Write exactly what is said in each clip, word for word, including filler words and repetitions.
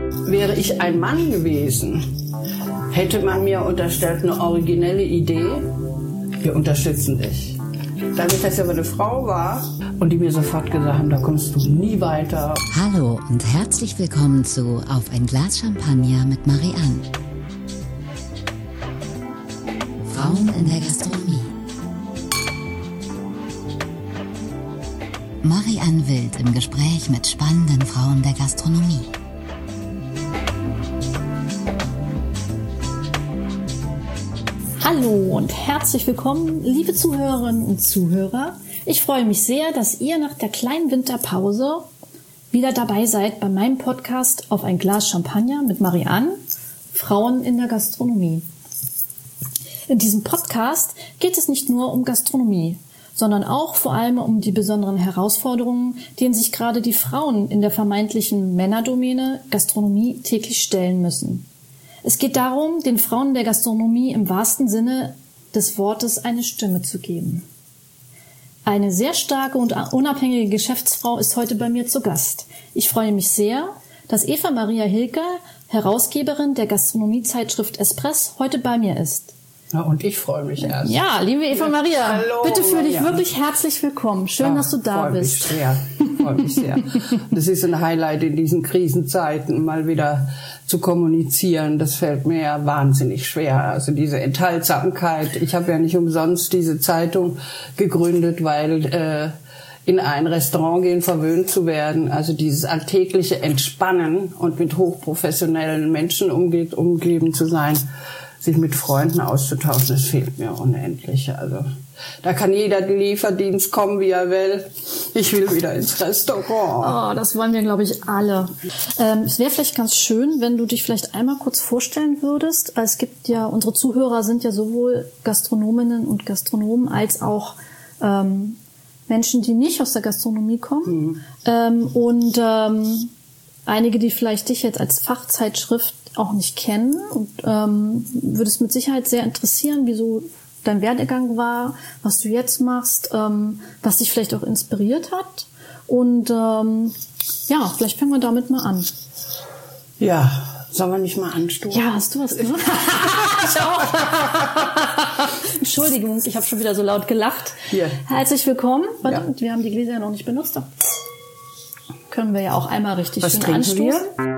Wäre ich ein Mann gewesen, hätte man mir unterstellt, eine originelle Idee, wir unterstützen dich. Dadurch, dass ich aber eine Frau war und die mir sofort gesagt haben, da kommst du nie weiter. Hallo und herzlich willkommen zu Auf ein Glas Champagner mit Marianne. Frauen in der Gastronomie. Marianne Wild im Gespräch mit spannenden Frauen der Gastronomie. Hallo und herzlich willkommen, liebe Zuhörerinnen und Zuhörer. Ich freue mich sehr, dass ihr nach der kleinen Winterpause wieder dabei seid bei meinem Podcast Auf ein Glas Champagner mit Marianne, Frauen in der Gastronomie. In diesem Podcast geht es nicht nur um Gastronomie, sondern auch vor allem um die besonderen Herausforderungen, denen sich gerade die Frauen in der vermeintlichen Männerdomäne Gastronomie täglich stellen müssen. Es geht darum, den Frauen der Gastronomie im wahrsten Sinne des Wortes eine Stimme zu geben. Eine sehr starke und unabhängige Geschäftsfrau ist heute bei mir zu Gast. Ich freue mich sehr, dass Eva Maria Hilke, Herausgeberin der Gastronomiezeitschrift Espress, heute bei mir ist. Ja, und ich freue mich erst. Ja, liebe Eva Maria, Hallo, bitte fühle dich Maria. wirklich herzlich willkommen. Schön, Ja, dass du da freu bist. Mich sehr. Freue mich sehr. Das ist ein Highlight in diesen Krisenzeiten, mal wieder zu kommunizieren. Das fällt mir ja wahnsinnig schwer. Also diese Enthaltsamkeit. Ich habe ja nicht umsonst diese Zeitung gegründet, weil äh, in ein Restaurant gehen, verwöhnt zu werden. Also dieses alltägliche Entspannen und mit hochprofessionellen Menschen umge- umgeben zu sein, sich mit Freunden auszutauschen, das fehlt mir unendlich. Also da kann jeder Lieferdienst kommen, wie er will. Ich will wieder ins Restaurant. Oh, das wollen wir, glaube ich, alle. Ähm, es wäre vielleicht ganz schön, wenn du dich vielleicht einmal kurz vorstellen würdest. Es gibt ja, unsere Zuhörer sind ja sowohl Gastronominnen und Gastronomen als auch ähm, Menschen, die nicht aus der Gastronomie kommen. Mhm. Ähm, und ähm, einige, die vielleicht dich jetzt als Fachzeitschrift auch nicht kennen, und ähm, würde es mit Sicherheit sehr interessieren, wieso dein Werdegang war, was du jetzt machst, ähm, was dich vielleicht auch inspiriert hat. Und ähm, ja, vielleicht fangen wir damit mal an. Ja, sollen wir nicht mal anstoßen? Ja, hast du was gesagt? Ich auch. Entschuldigung, ich habe schon wieder so laut gelacht. Hier. Herzlich willkommen. Ja. Wir haben die Gläser ja noch nicht benutzt. Können wir ja auch einmal richtig was schön trinken anstoßen. wir?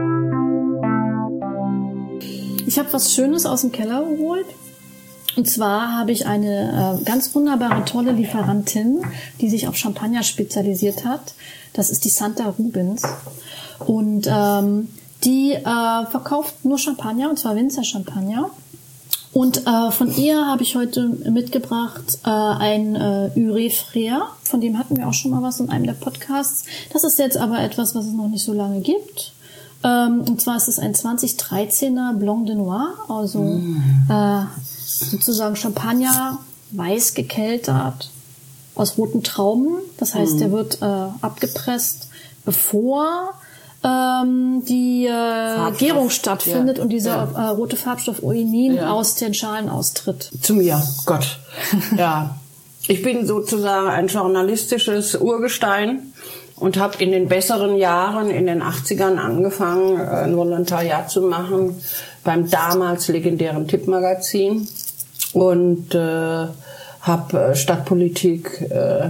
Ich habe was Schönes aus dem Keller geholt. Und zwar habe ich eine äh, ganz wunderbare, tolle Lieferantin, die sich auf Champagner spezialisiert hat. Das ist die Santa Rubens. Und ähm, die äh, verkauft nur Champagner, und zwar Winzer-Champagner. Und äh, von ihr habe ich heute mitgebracht äh, ein äh, Ure Frère. Von dem hatten wir auch schon mal was in einem der Podcasts. Das ist jetzt aber etwas, was es noch nicht so lange gibt. Ähm, und zwar ist es ein zwanzig dreizehner Blanc de Noir, also mm. äh, sozusagen Champagner, weiß gekeltert, aus roten Trauben. Das heißt, mm. der wird äh, abgepresst, bevor ähm, die äh, Gärung stattfindet, ja. Und dieser ja. äh, rote Farbstoff Oenin ja. aus den Schalen austritt. Zu mir, Gott. Ja, ich bin sozusagen ein journalistisches Urgestein. Und habe in den besseren Jahren, in den achtzigern angefangen, ein Volontariat zu machen beim damals legendären Tipp-Magazin und äh, habe Stadtpolitik, äh,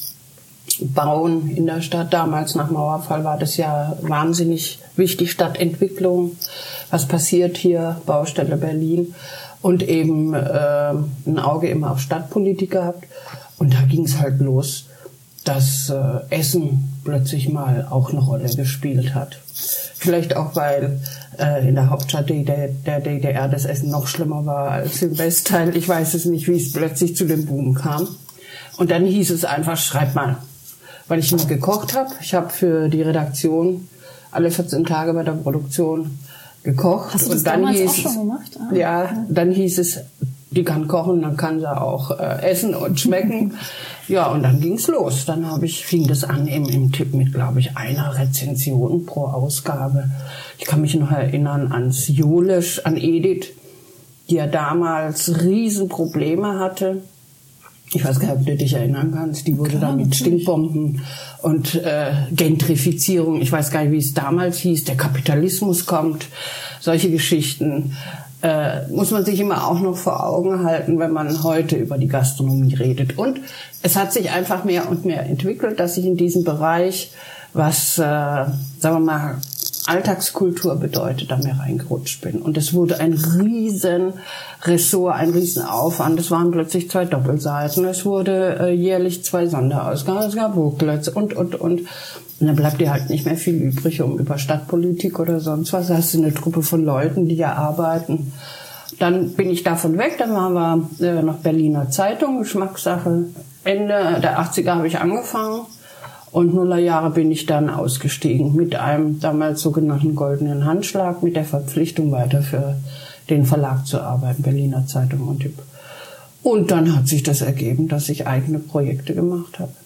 Bauen in der Stadt. Damals nach Mauerfall war das ja wahnsinnig wichtig, Stadtentwicklung, was passiert hier, Baustelle Berlin, und eben äh, ein Auge immer auf Stadtpolitik gehabt. Und da ging es halt los, dass äh, Essen plötzlich mal auch eine Rolle gespielt hat. Vielleicht auch, weil äh, in der Hauptstadt der, der D D R das Essen noch schlimmer war als im Westteil. Ich weiß es nicht, wie es plötzlich zu dem Boom kam. Und dann hieß es einfach, schreib mal. Weil ich immer gekocht habe. Ich habe für die Redaktion alle vierzehn Tage bei der Produktion gekocht. Hast du das und dann damals hieß auch schon gemacht? Ah, ja, okay. Dann hieß es, die kann kochen, dann kann sie auch äh, essen und schmecken. Ja, und dann ging's los. Dann habe ich, fing das an im, im Tipp mit, glaube ich, einer Rezension pro Ausgabe. Ich kann mich noch erinnern ans Julisch, an Edith, die ja damals Riesenprobleme hatte Ich weiß gar nicht, ob du dich erinnern kannst. Die wurde Klar, dann mit natürlich. Stinkbomben und äh, Gentrifizierung, ich weiß gar nicht, wie es damals hieß, der Kapitalismus kommt, solche Geschichten. Äh, muss man sich immer auch noch vor Augen halten, wenn man heute über die Gastronomie redet. Und es hat sich einfach mehr und mehr entwickelt, dass ich in diesem Bereich, was, äh, sagen wir mal, Alltagskultur bedeutet, da mehr reingerutscht bin. Und es wurde ein riesen Ressort, ein riesen Aufwand. Es waren plötzlich zwei Doppelseiten. Es wurde äh, jährlich zwei Sonderausgaben. Es gab Booklets und, und, und. Und dann bleibt dir halt nicht mehr viel übrig, um über Stadtpolitik oder sonst was. Da hast du eine Truppe von Leuten, die ja arbeiten. Dann bin ich davon weg. Dann waren wir äh, noch Berliner Zeitung, Geschmackssache. Ende der achtziger habe ich angefangen. Und Nullerjahre bin ich dann ausgestiegen mit einem damals sogenannten goldenen Handschlag, mit der Verpflichtung weiter für den Verlag zu arbeiten, Berliner Zeitung und Typ. Und dann hat sich das ergeben, dass ich eigene Projekte gemacht habe,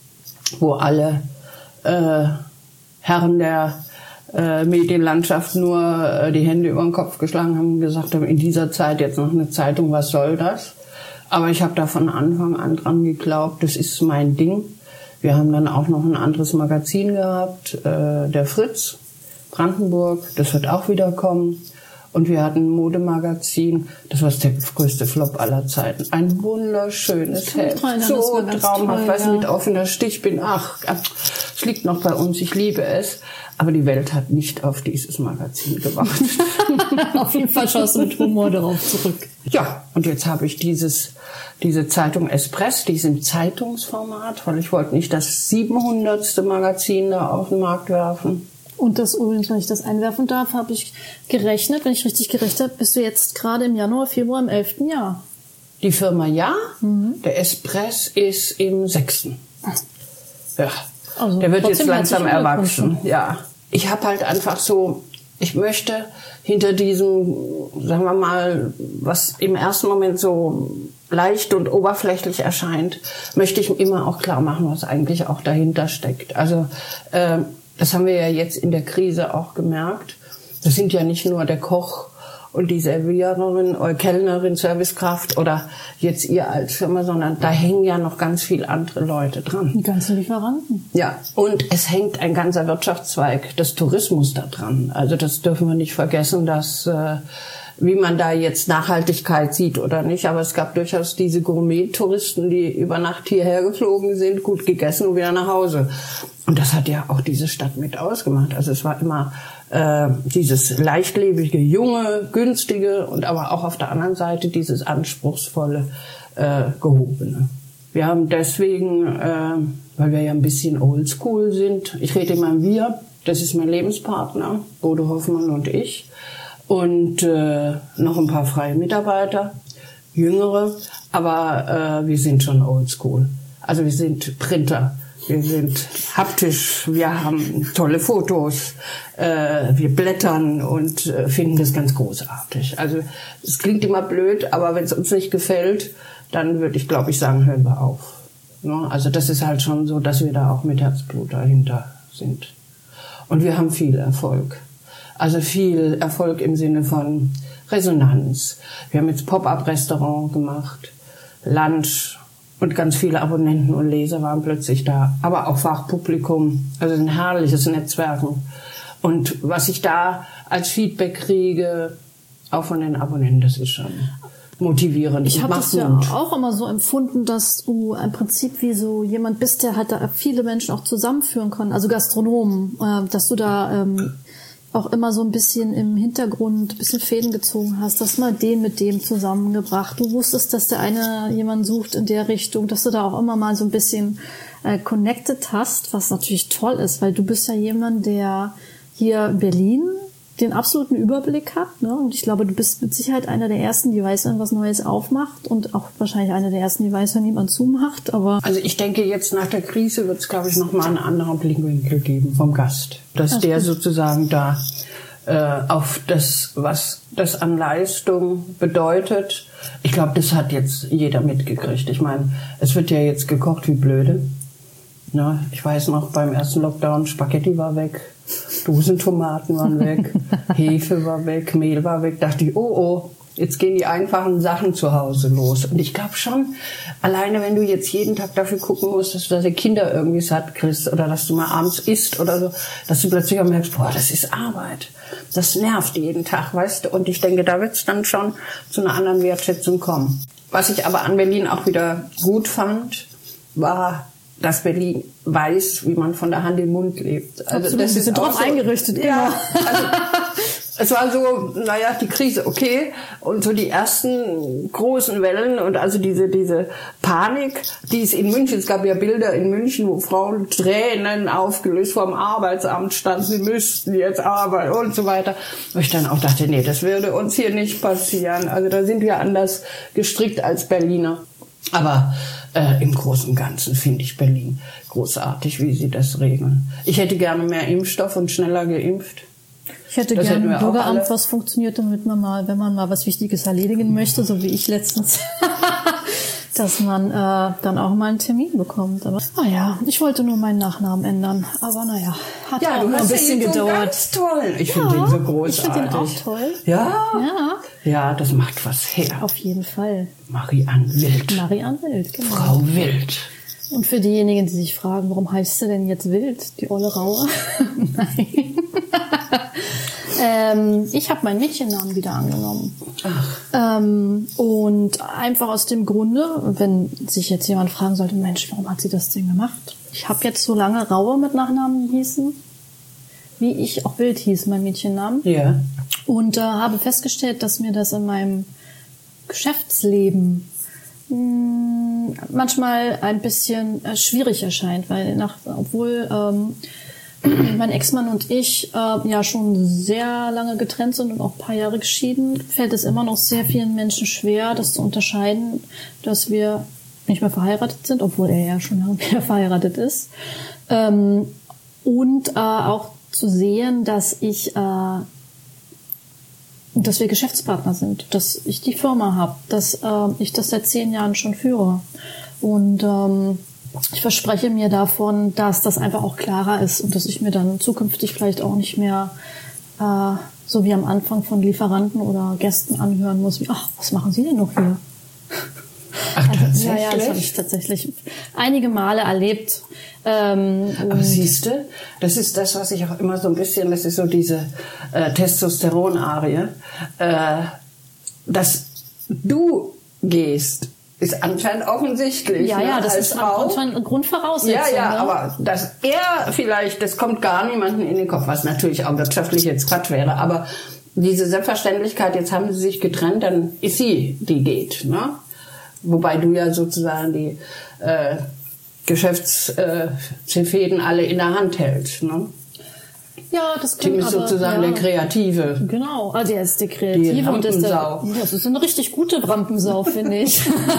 wo alle äh, Herren der äh, Medienlandschaft nur äh, die Hände über den Kopf geschlagen haben und gesagt haben, in dieser Zeit jetzt noch eine Zeitung, was soll das? Aber ich habe da von Anfang an dran geglaubt, das ist mein Ding. Wir haben dann auch noch ein anderes Magazin gehabt, äh, der Fritz, Brandenburg, das wird auch wieder kommen. Und wir hatten ein Modemagazin, das war der größte Flop aller Zeiten. Ein wunderschönes Heft, so traumhaft, weiß nicht, auf in der Stich bin, ach, es liegt noch bei uns, ich liebe es. Aber die Welt hat nicht auf dieses Magazin gewartet. Auf jeden Fall schaust du mit Humor darauf zurück. Ja, und jetzt habe ich dieses, diese Zeitung Espress, die ist im Zeitungsformat, weil ich wollte nicht das siebenhundertste Magazin da auf den Markt werfen. Und das übrigens, wenn ich das einwerfen darf, habe ich gerechnet, wenn ich richtig gerechnet habe, bist du jetzt gerade im Januar, Februar im elften Jahr. Die Firma ja, Mhm. der Espress ist im sechsten. Ja, Also der wird jetzt trotzdem langsam herzlichen erwachsen. Glückwunsch. Ja, ich habe halt einfach so, ich möchte hinter diesem, sagen wir mal, was im ersten Moment so leicht und oberflächlich erscheint, möchte ich immer auch klar machen, was eigentlich auch dahinter steckt. Also äh, das haben wir ja jetzt in der Krise auch gemerkt. Das sind ja nicht nur der Koch und die Serviererin oder Kellnerin, Servicekraft oder jetzt ihr als Firma, sondern da hängen ja noch ganz viele andere Leute dran. Die ganzen Lieferanten. Ja, und es hängt ein ganzer Wirtschaftszweig des Tourismus da dran. Also das dürfen wir nicht vergessen, dass äh, wie man da jetzt Nachhaltigkeit sieht oder nicht, aber es gab durchaus diese Gourmet-Touristen, die über Nacht hierher geflogen sind, gut gegessen und wieder nach Hause. Und das hat ja auch diese Stadt mit ausgemacht. Also es war immer äh, dieses leichtlebige, junge, günstige und aber auch auf der anderen Seite dieses anspruchsvolle, äh, gehobene. Wir haben deswegen, äh, weil wir ja ein bisschen oldschool sind, ich rede immer wir, das ist mein Lebenspartner, Bodo Hoffmann und ich, und äh, noch ein paar freie Mitarbeiter, jüngere, aber äh, wir sind schon oldschool. Also wir sind Printer. Wir sind haptisch, wir haben tolle Fotos, äh, wir blättern und äh, finden das ganz großartig. Also es klingt immer blöd, aber wenn es uns nicht gefällt, dann würde ich, glaube ich, sagen, hören wir auf. Ne? Also das ist halt schon so, dass wir da auch mit Herzblut dahinter sind. Und wir haben viel Erfolg. Also viel Erfolg im Sinne von Resonanz. Wir haben jetzt Pop-up-Restaurant gemacht, Lunch. Und ganz viele Abonnenten und Leser waren plötzlich da. Aber auch Fachpublikum. Also ein herrliches Netzwerken. Und was ich da als Feedback kriege, auch von den Abonnenten, das ist schon motivierend. Ich habe das ja Mut. auch immer so empfunden, dass du im Prinzip wie so jemand bist, der halt da viele Menschen auch zusammenführen kann. Also Gastronomen. Äh, dass du da ähm, auch immer so ein bisschen im Hintergrund ein bisschen Fäden gezogen hast, dass mal den mit dem zusammengebracht. Du wusstest, dass der eine jemanden sucht in der Richtung, dass du da auch immer mal so ein bisschen äh, connected hast, was natürlich toll ist, weil du bist ja jemand, der hier in Berlin den absoluten Überblick hat, ne? Und ich glaube, du bist mit Sicherheit einer der Ersten, die weiß, wenn was Neues aufmacht und auch wahrscheinlich einer der Ersten, die weiß, wenn jemand zumacht, aber... Also ich denke, jetzt nach der Krise wird es, glaube ich, nochmal einen anderen Blickwinkel geben vom Gast. Dass der sozusagen da äh, auf das, was das an Leistung bedeutet, ich glaube, das hat jetzt jeder mitgekriegt. Ich meine, es wird ja jetzt gekocht wie blöde. Na, ich weiß noch, beim ersten Lockdown, Spaghetti war weg, Dosentomaten waren weg, Hefe war weg, Mehl war weg. Dachte ich, oh, oh, Jetzt gehen die einfachen Sachen zu Hause los. Und ich glaube schon, alleine wenn du jetzt jeden Tag dafür gucken musst, dass du deine Kinder irgendwie satt kriegst oder dass du mal abends isst oder so, dass du plötzlich auch merkst, boah, das ist Arbeit. Das nervt jeden Tag, weißt du. Und ich denke, da wird es dann schon zu einer anderen Wertschätzung kommen. Was ich aber an Berlin auch wieder gut fand, war, dass Berlin weiß, wie man von der Hand in den Mund lebt. Also Absolut, das wir ist sind auch drauf so, eingerichtet, ja, immer. also, es war so, naja, die Krise, okay. Und so die ersten großen Wellen und also diese, diese Panik, die es in München, es gab ja Bilder in München, wo Frauen Tränen aufgelöst vor dem Arbeitsamt standen, sie müssten jetzt arbeiten und so weiter. Und ich dann auch dachte, nee, das würde uns hier nicht passieren. Also da sind wir anders gestrickt als Berliner. Aber äh, im Großen und Ganzen finde ich Berlin großartig, wie sie das regeln. Ich hätte gerne mehr Impfstoff und schneller geimpft. Ich hätte Das hätten gerne wir ein auch Bürgeramt, alle. was funktioniert, damit man mal, wenn man mal was Wichtiges erledigen möchte, so wie ich letztens, dass man äh, dann auch mal einen Termin bekommt. Aber naja, ich wollte nur meinen Nachnamen ändern. Aber naja, hat Ja, auch du noch ein hast bisschen ihn so gedauert. ganz toll. Ich Ja, finde ihn so großartig. ich finde ihn auch toll. Ja? Ja, Ja, das macht was her. auf jeden Fall. Marie-Anne Wild. Marianne Wild, genau. Frau Wild. Und für diejenigen, die sich fragen, warum heißt sie denn jetzt Wild, die olle Raue? Nein. ähm, ich habe meinen Mädchennamen wieder angenommen. Ach. Ähm, und einfach aus dem Grunde, wenn sich jetzt jemand fragen sollte, Mensch, warum hat sie das denn gemacht? Ich habe jetzt so lange Raue mit Nachnamen hießen, wie ich auch Wild hieß, mein Mädchennamen. Ja. Und äh, habe festgestellt, dass mir das in meinem Geschäftsleben mh, manchmal ein bisschen äh, schwierig erscheint, weil nach, obwohl ähm, mein Ex-Mann und ich äh, ja schon sehr lange getrennt sind und auch ein paar Jahre geschieden, fällt es immer noch sehr vielen Menschen schwer, das zu unterscheiden, dass wir nicht mehr verheiratet sind, obwohl er ja schon lange mehr verheiratet ist. Ähm, und äh, auch zu sehen, dass ich äh, dass wir Geschäftspartner sind, dass ich die Firma habe, dass äh, ich das seit zehn Jahren schon führe. Und ähm, ich verspreche mir davon, dass das einfach auch klarer ist und dass ich mir dann zukünftig vielleicht auch nicht mehr äh, so wie am Anfang von Lieferanten oder Gästen anhören muss, wie, ach, was machen Sie denn noch hier? Ach, tatsächlich? Ja, ja, das habe ich tatsächlich einige Male erlebt. Ähm, Aber siehst du, das ist das, was ich auch immer so ein bisschen, das ist so diese äh, Testosteron-Arie, äh, dass du gehst, ist anscheinend offensichtlich. ja, ne, ja, das als ist Frau. anscheinend eine Grundvoraussetzung. Ja, ja, ne? aber dass er vielleicht, das kommt gar niemanden in den Kopf, was natürlich auch wirtschaftlich jetzt Quatsch wäre, aber diese Selbstverständlichkeit, jetzt haben sie sich getrennt, dann ist sie, die geht, ne? Wobei du ja sozusagen die äh, Geschäftsfäden äh, alle in der Hand hältst, ne? Ja, das Tim kann ist aber, sozusagen ja. der Kreative. Genau, also er ist der Kreative Die und ist der, Rampensau. das ist eine richtig gute Rampensau, finde ich.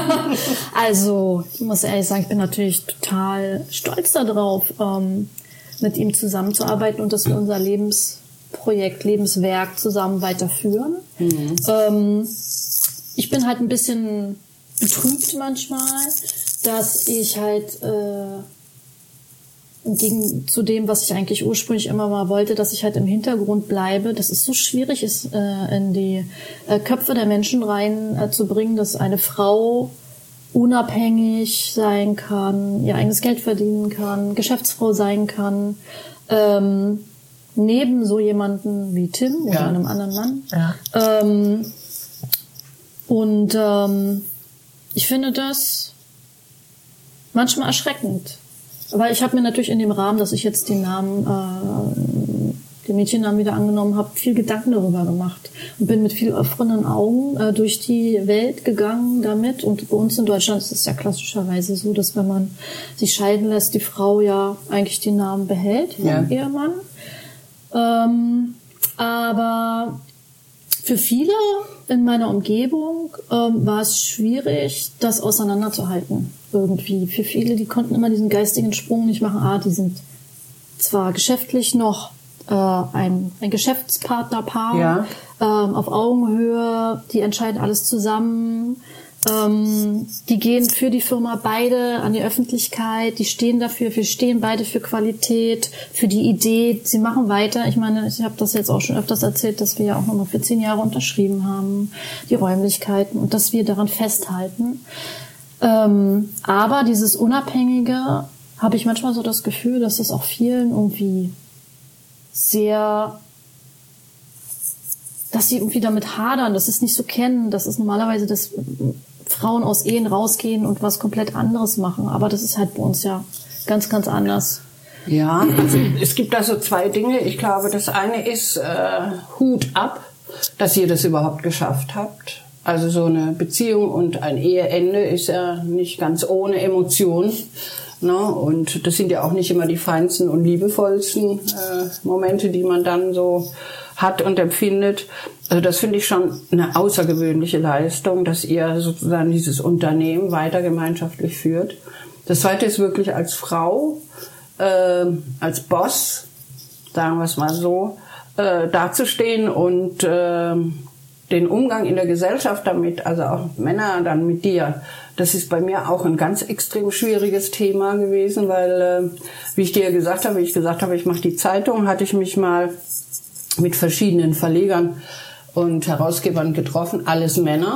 Also, ich muss ehrlich sagen, ich bin natürlich total stolz darauf, ähm, mit ihm zusammenzuarbeiten und dass wir unser Lebensprojekt, Lebenswerk zusammen weiterführen. Mhm. Ähm, ich bin halt ein bisschen betrübt manchmal, dass ich halt äh, gegen zu dem, was ich eigentlich ursprünglich immer mal wollte, dass ich halt im Hintergrund bleibe, dass es so schwierig ist, äh, in die äh, Köpfe der Menschen rein äh, zu bringen, dass eine Frau unabhängig sein kann, ihr eigenes Geld verdienen kann, Geschäftsfrau sein kann, ähm, neben so jemanden wie Tim oder Ja. einem anderen Mann. Ja. Ähm, und ähm, ich finde das manchmal erschreckend. Weil ich habe mir natürlich in dem Rahmen, dass ich jetzt den Namen, äh, den Mädchennamen wieder angenommen habe, viel Gedanken darüber gemacht und bin mit viel offenen Augen äh, durch die Welt gegangen damit. Und bei uns in Deutschland ist es ja klassischerweise so, dass wenn man sich scheiden lässt, die Frau ja eigentlich den Namen behält, Ja. vom Ehemann. Ähm, aber für viele in meiner Umgebung ähm, war es schwierig, das auseinanderzuhalten irgendwie. Für viele, die konnten immer diesen geistigen Sprung nicht machen. Ah, die sind zwar geschäftlich noch äh, ein, ein Geschäftspartnerpaar Ja. ähm, auf Augenhöhe, die entscheiden alles zusammen. Ähm, die gehen für die Firma beide an die Öffentlichkeit, die stehen dafür, wir stehen beide für Qualität, für die Idee, sie machen weiter. Ich meine, ich habe das jetzt auch schon öfters erzählt, dass wir ja auch nochmal für zehn Jahre unterschrieben haben, die Räumlichkeiten, und dass wir daran festhalten. Ähm, aber dieses Unabhängige, habe ich manchmal so das Gefühl, dass das auch vielen irgendwie sehr, dass sie irgendwie damit hadern, dass sie es nicht so kennen, dass es normalerweise das Frauen aus Ehen rausgehen und was komplett anderes machen. Aber das ist halt bei uns ja ganz, ganz anders. Ja, also es gibt da so zwei Dinge. Ich glaube, das eine ist äh, Hut ab, dass ihr das überhaupt geschafft habt. Also so eine Beziehung und ein Eheende ist ja nicht ganz ohne Emotion. Ne? Und das sind ja auch nicht immer die feinsten und liebevollsten äh, Momente, die man dann so hat und empfindet. Also das finde ich schon eine außergewöhnliche Leistung, dass ihr sozusagen dieses Unternehmen weiter gemeinschaftlich führt. Das Zweite ist wirklich als Frau, äh, als Boss, sagen wir es mal so, äh, dazustehen und äh, den Umgang in der Gesellschaft damit, also auch Männer dann mit dir, das ist bei mir auch ein ganz extrem schwieriges Thema gewesen, weil, äh, wie ich dir gesagt habe, wie ich gesagt habe, ich mache die Zeitung, hatte ich mich mal mit verschiedenen Verlegern und Herausgebern getroffen, alles Männer.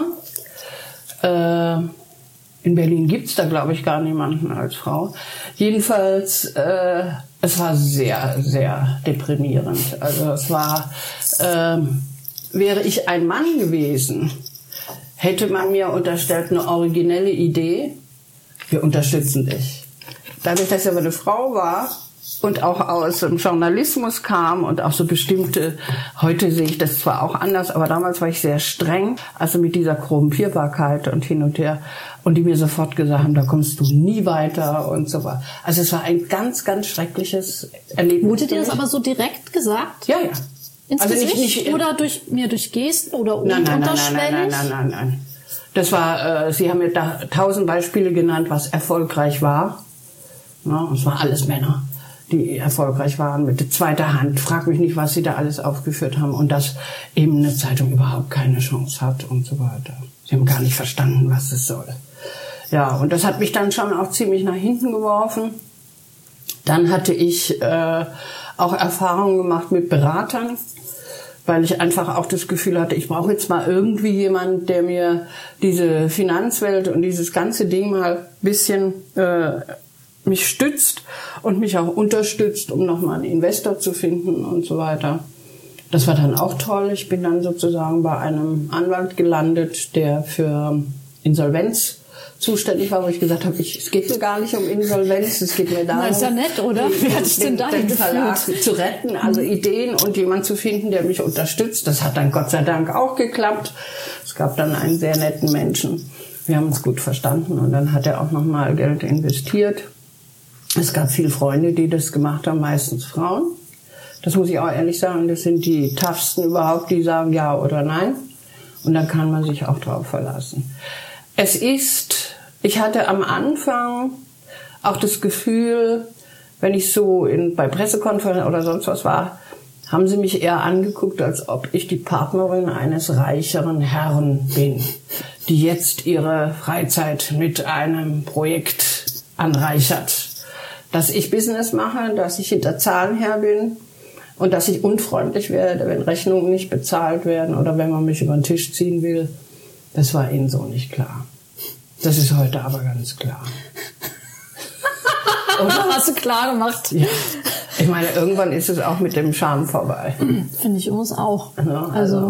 Äh, in Berlin gibt's da, glaube ich, gar niemanden als Frau. Jedenfalls, äh, es war sehr, sehr deprimierend. Also es war, äh, wäre ich ein Mann gewesen, hätte man mir unterstellt, eine originelle Idee, wir unterstützen dich. Dadurch, dass ich aber eine Frau war, und auch aus dem Journalismus kam und auch so bestimmte, heute sehe ich das zwar auch anders, aber damals war ich sehr streng, also mit dieser Korrumpierbarkeit und hin und her, und die mir sofort gesagt haben, da kommst du nie weiter und so weiter. Also es war ein ganz, ganz schreckliches Erlebnis. Wurde dir das aber so direkt gesagt? Ja, ja. Ins also Gesicht? Nicht, nicht, oder durch, mehr durch Gesten oder nein, nein, unterschwellig? Nein, nein, nein, nein, nein, nein. Das war, äh, Sie haben mir da tausend Beispiele genannt, was erfolgreich war. Ja, und es waren alles Männer, die erfolgreich waren mit zweiter Hand. Frag mich nicht, was sie da alles aufgeführt haben. Und dass eben eine Zeitung überhaupt keine Chance hat und so weiter. Sie haben gar nicht verstanden, was es soll. Ja, und das hat mich dann schon auch ziemlich nach hinten geworfen. Dann hatte ich äh, auch Erfahrungen gemacht mit Beratern, weil ich einfach auch das Gefühl hatte, ich brauche jetzt mal irgendwie jemanden, der mir diese Finanzwelt und dieses ganze Ding mal ein bisschen äh, mich stützt und mich auch unterstützt, um nochmal einen Investor zu finden und so weiter. Das war dann auch toll. Ich bin dann sozusagen bei einem Anwalt gelandet, der für Insolvenz zuständig war, wo ich gesagt habe, ich, es geht mir gar nicht um Insolvenz, es geht mir darum, Na, ist ja nett, oder? Den, Wie hat sich denn den, dahin den Verlag geführt? zu retten, also Ideen und jemanden zu finden, der mich unterstützt. Das hat dann Gott sei Dank auch geklappt. Es gab dann einen sehr netten Menschen. Wir haben uns gut verstanden und dann hat er auch nochmal Geld investiert. Es gab viele Freunde, die das gemacht haben, meistens Frauen. Das muss ich auch ehrlich sagen, das sind die toughsten überhaupt, die sagen ja oder nein. Und dann kann man sich auch drauf verlassen. Es ist, ich hatte am Anfang auch das Gefühl, wenn ich so in, bei Pressekonferenzen oder sonst was war, haben sie mich eher angeguckt, als ob ich die Partnerin eines reicheren Herrn bin, die jetzt ihre Freizeit mit einem Projekt anreichert. Dass ich Business mache, dass ich hinter Zahlen her bin und dass ich unfreundlich werde, wenn Rechnungen nicht bezahlt werden oder wenn man mich über den Tisch ziehen will. Das war ihnen so nicht klar. Das ist heute aber ganz klar. Oder hast du klar gemacht? Ja. Ich meine, irgendwann ist es auch mit dem Charme vorbei. Finde ich übrigens auch. Ja, also. also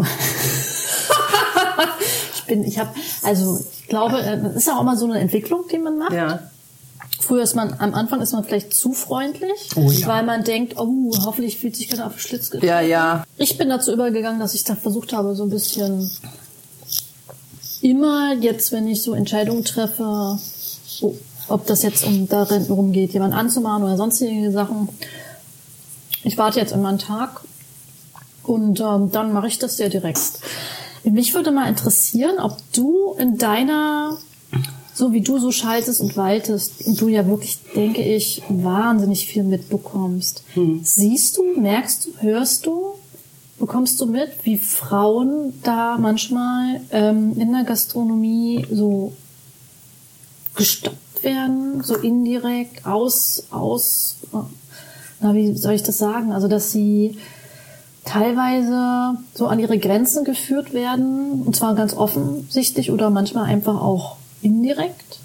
ich bin, ich habe, also ich glaube, das ist ja auch mal so eine Entwicklung, die man macht. Ja. Früher ist man, am Anfang ist man vielleicht zu freundlich, oh, ja. weil man denkt, oh, hoffentlich fühlt sich keiner auf den Schlitz getreten. Ja, ja. Ich bin dazu übergegangen, dass ich dann versucht habe, so ein bisschen immer jetzt, wenn ich so Entscheidungen treffe, so, ob das jetzt um darum geht, jemanden anzumahnen oder sonstige Sachen. Ich warte jetzt immer einen Tag und ähm, dann mache ich das sehr direkt. Mich würde mal interessieren, ob du in deiner, so wie du so schaltest und waltest und du ja wirklich, denke ich, wahnsinnig viel mitbekommst. Hm. Siehst du, merkst du, hörst du bekommst du mit, wie Frauen da manchmal ähm, in der Gastronomie so gestoppt werden, so indirekt aus, aus, na, wie soll ich das sagen? Also, dass sie teilweise so an ihre Grenzen geführt werden, und zwar ganz offensichtlich oder manchmal einfach auch indirekt?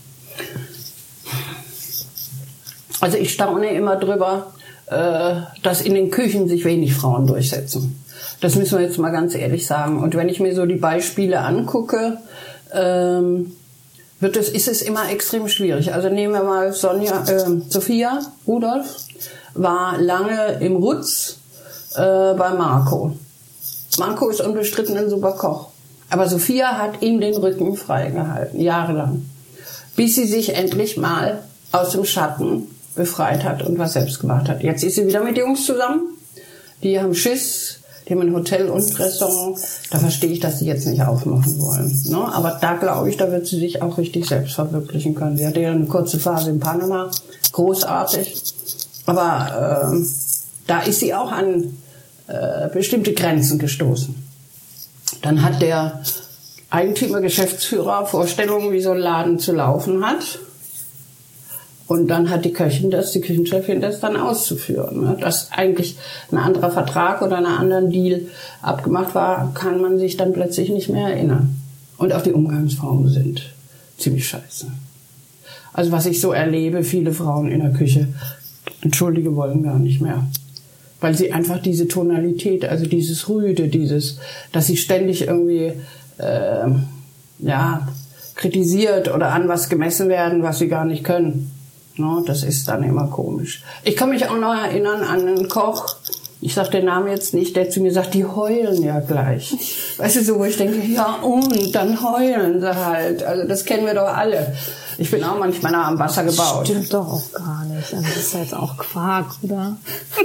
Also ich staune immer drüber, äh, dass in den Küchen sich wenig Frauen durchsetzen. Das müssen wir jetzt mal ganz ehrlich sagen. Und wenn ich mir so die Beispiele angucke, ähm, wird es, ist es immer extrem schwierig. Also nehmen wir mal Sonja, äh, Sophia Rudolph, war lange im Rutz äh, bei Marco. Marco ist unbestritten ein super Koch. Aber Sophia hat ihm den Rücken freigehalten, jahrelang. Bis sie sich endlich mal aus dem Schatten befreit hat und was selbst gemacht hat. Jetzt ist sie wieder mit Jungs zusammen. Die haben Schiss, die haben ein Hotel und Restaurant. Da verstehe ich, dass sie jetzt nicht aufmachen wollen. Ne? Aber da glaube ich, da wird sie sich auch richtig selbst verwirklichen können. Sie hatte ja eine kurze Phase in Panama, großartig. Aber äh, da ist sie auch an äh, bestimmte Grenzen gestoßen. Dann hat der Eigentümer, Geschäftsführer Vorstellungen, wie so ein Laden zu laufen hat. Und dann hat die Köchin das, die Küchenchefin das dann auszuführen. Dass eigentlich ein anderer Vertrag oder einen anderen Deal abgemacht war, kann man sich dann plötzlich nicht mehr erinnern. Und auch die Umgangsformen sind ziemlich scheiße. Also was ich so erlebe, viele Frauen in der Küche, entschuldige, wollen gar nicht mehr. Weil sie einfach diese Tonalität, also dieses Rüde, dieses, dass sie ständig irgendwie, äh, ja, kritisiert oder an was gemessen werden, was sie gar nicht können. No, das ist dann immer komisch. Ich kann mich auch noch erinnern an einen Koch, ich sag den Namen jetzt nicht, der zu mir sagt, die heulen ja gleich. Weißt du, so wo ich denke, ja und, dann heulen sie halt. Also das kennen wir doch alle. Ich bin auch manchmal nah am Wasser gebaut. Stimmt doch auch gar nicht. Also das ist ja jetzt auch Quark, oder?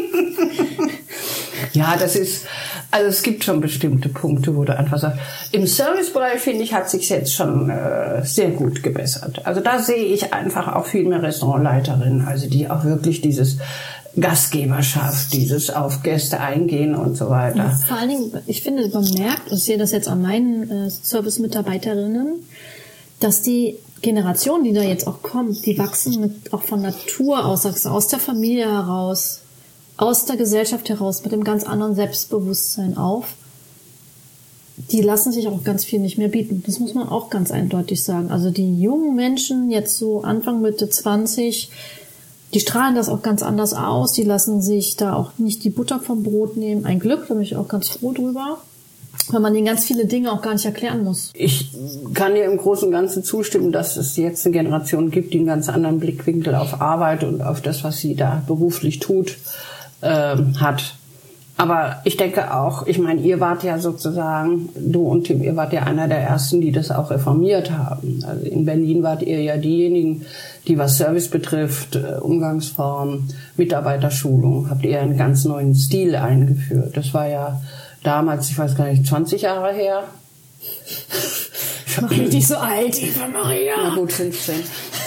Ja, das ist, also es gibt schon bestimmte Punkte, wo du einfach sagst, im Servicebereich, finde ich, hat sich jetzt schon äh, sehr gut gebessert. Also da sehe ich einfach auch viel mehr Restaurantleiterinnen, also die auch wirklich dieses Gastgeberschaft, dieses auf Gäste eingehen und so weiter. Ja, vor allen Dingen, ich finde, man merkt, und ich sehe das jetzt an meinen äh, Service-Mitarbeiterinnen, dass die Generation, die da jetzt auch kommt, die wachsen mit, auch von Natur aus, also aus der Familie heraus, aus der Gesellschaft heraus, mit einem ganz anderen Selbstbewusstsein auf. Die lassen sich auch ganz viel nicht mehr bieten. Das muss man auch ganz eindeutig sagen. Also die jungen Menschen, jetzt so Anfang, Mitte zwanzig, die strahlen das auch ganz anders aus. Die lassen sich da auch nicht die Butter vom Brot nehmen. Ein Glück, da bin ich auch ganz froh drüber. Weil man denen ganz viele Dinge auch gar nicht erklären muss. Ich kann dir im Großen und Ganzen zustimmen, dass es jetzt eine Generation gibt, die einen ganz anderen Blickwinkel auf Arbeit und auf das, was sie da beruflich tut, ähm, hat. Aber ich denke auch, ich meine, ihr wart ja sozusagen, du und Tim, ihr wart ja einer der Ersten, die das auch reformiert haben. Also in Berlin wart ihr ja diejenigen, die was Service betrifft, Umgangsform, Mitarbeiterschulung, habt ihr einen ganz neuen Stil eingeführt. Das war ja damals, ich weiß gar nicht, zwanzig Jahre her. Ich mach mich nicht so alt, Eva Maria. Na gut, fünfzehn.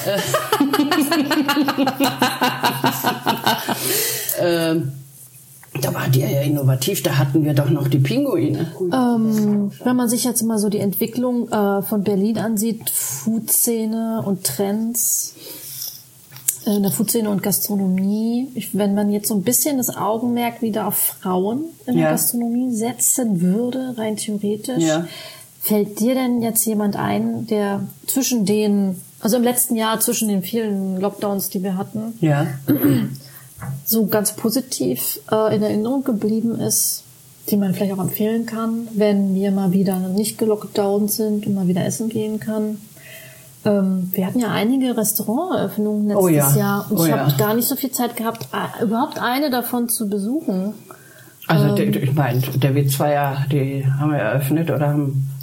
ähm, da wart ihr ja innovativ, da hatten wir doch noch die Pinguine. Ähm, wenn man sich jetzt mal so die Entwicklung äh, von Berlin ansieht, Food-Szene und Trends, äh, in der Food-Szene und Gastronomie, ich, wenn man jetzt so ein bisschen das Augenmerk wieder auf Frauen in der Ja. Gastronomie setzen würde, rein theoretisch, Ja. fällt dir denn jetzt jemand ein, der zwischen den, also im letzten Jahr zwischen den vielen Lockdowns, die wir hatten, Ja. so ganz positiv äh, in Erinnerung geblieben ist, die man vielleicht auch empfehlen kann, wenn wir mal wieder nicht gelockdownt sind und mal wieder essen gehen kann. Ähm, wir hatten ja einige Restauranteröffnungen letztes Oh ja. Jahr und Oh ich ja. habe gar nicht so viel Zeit gehabt, äh, überhaupt eine davon zu besuchen. Also Ähm. der, ich meine, der wird zwar ja, die haben wir eröffnet oder haben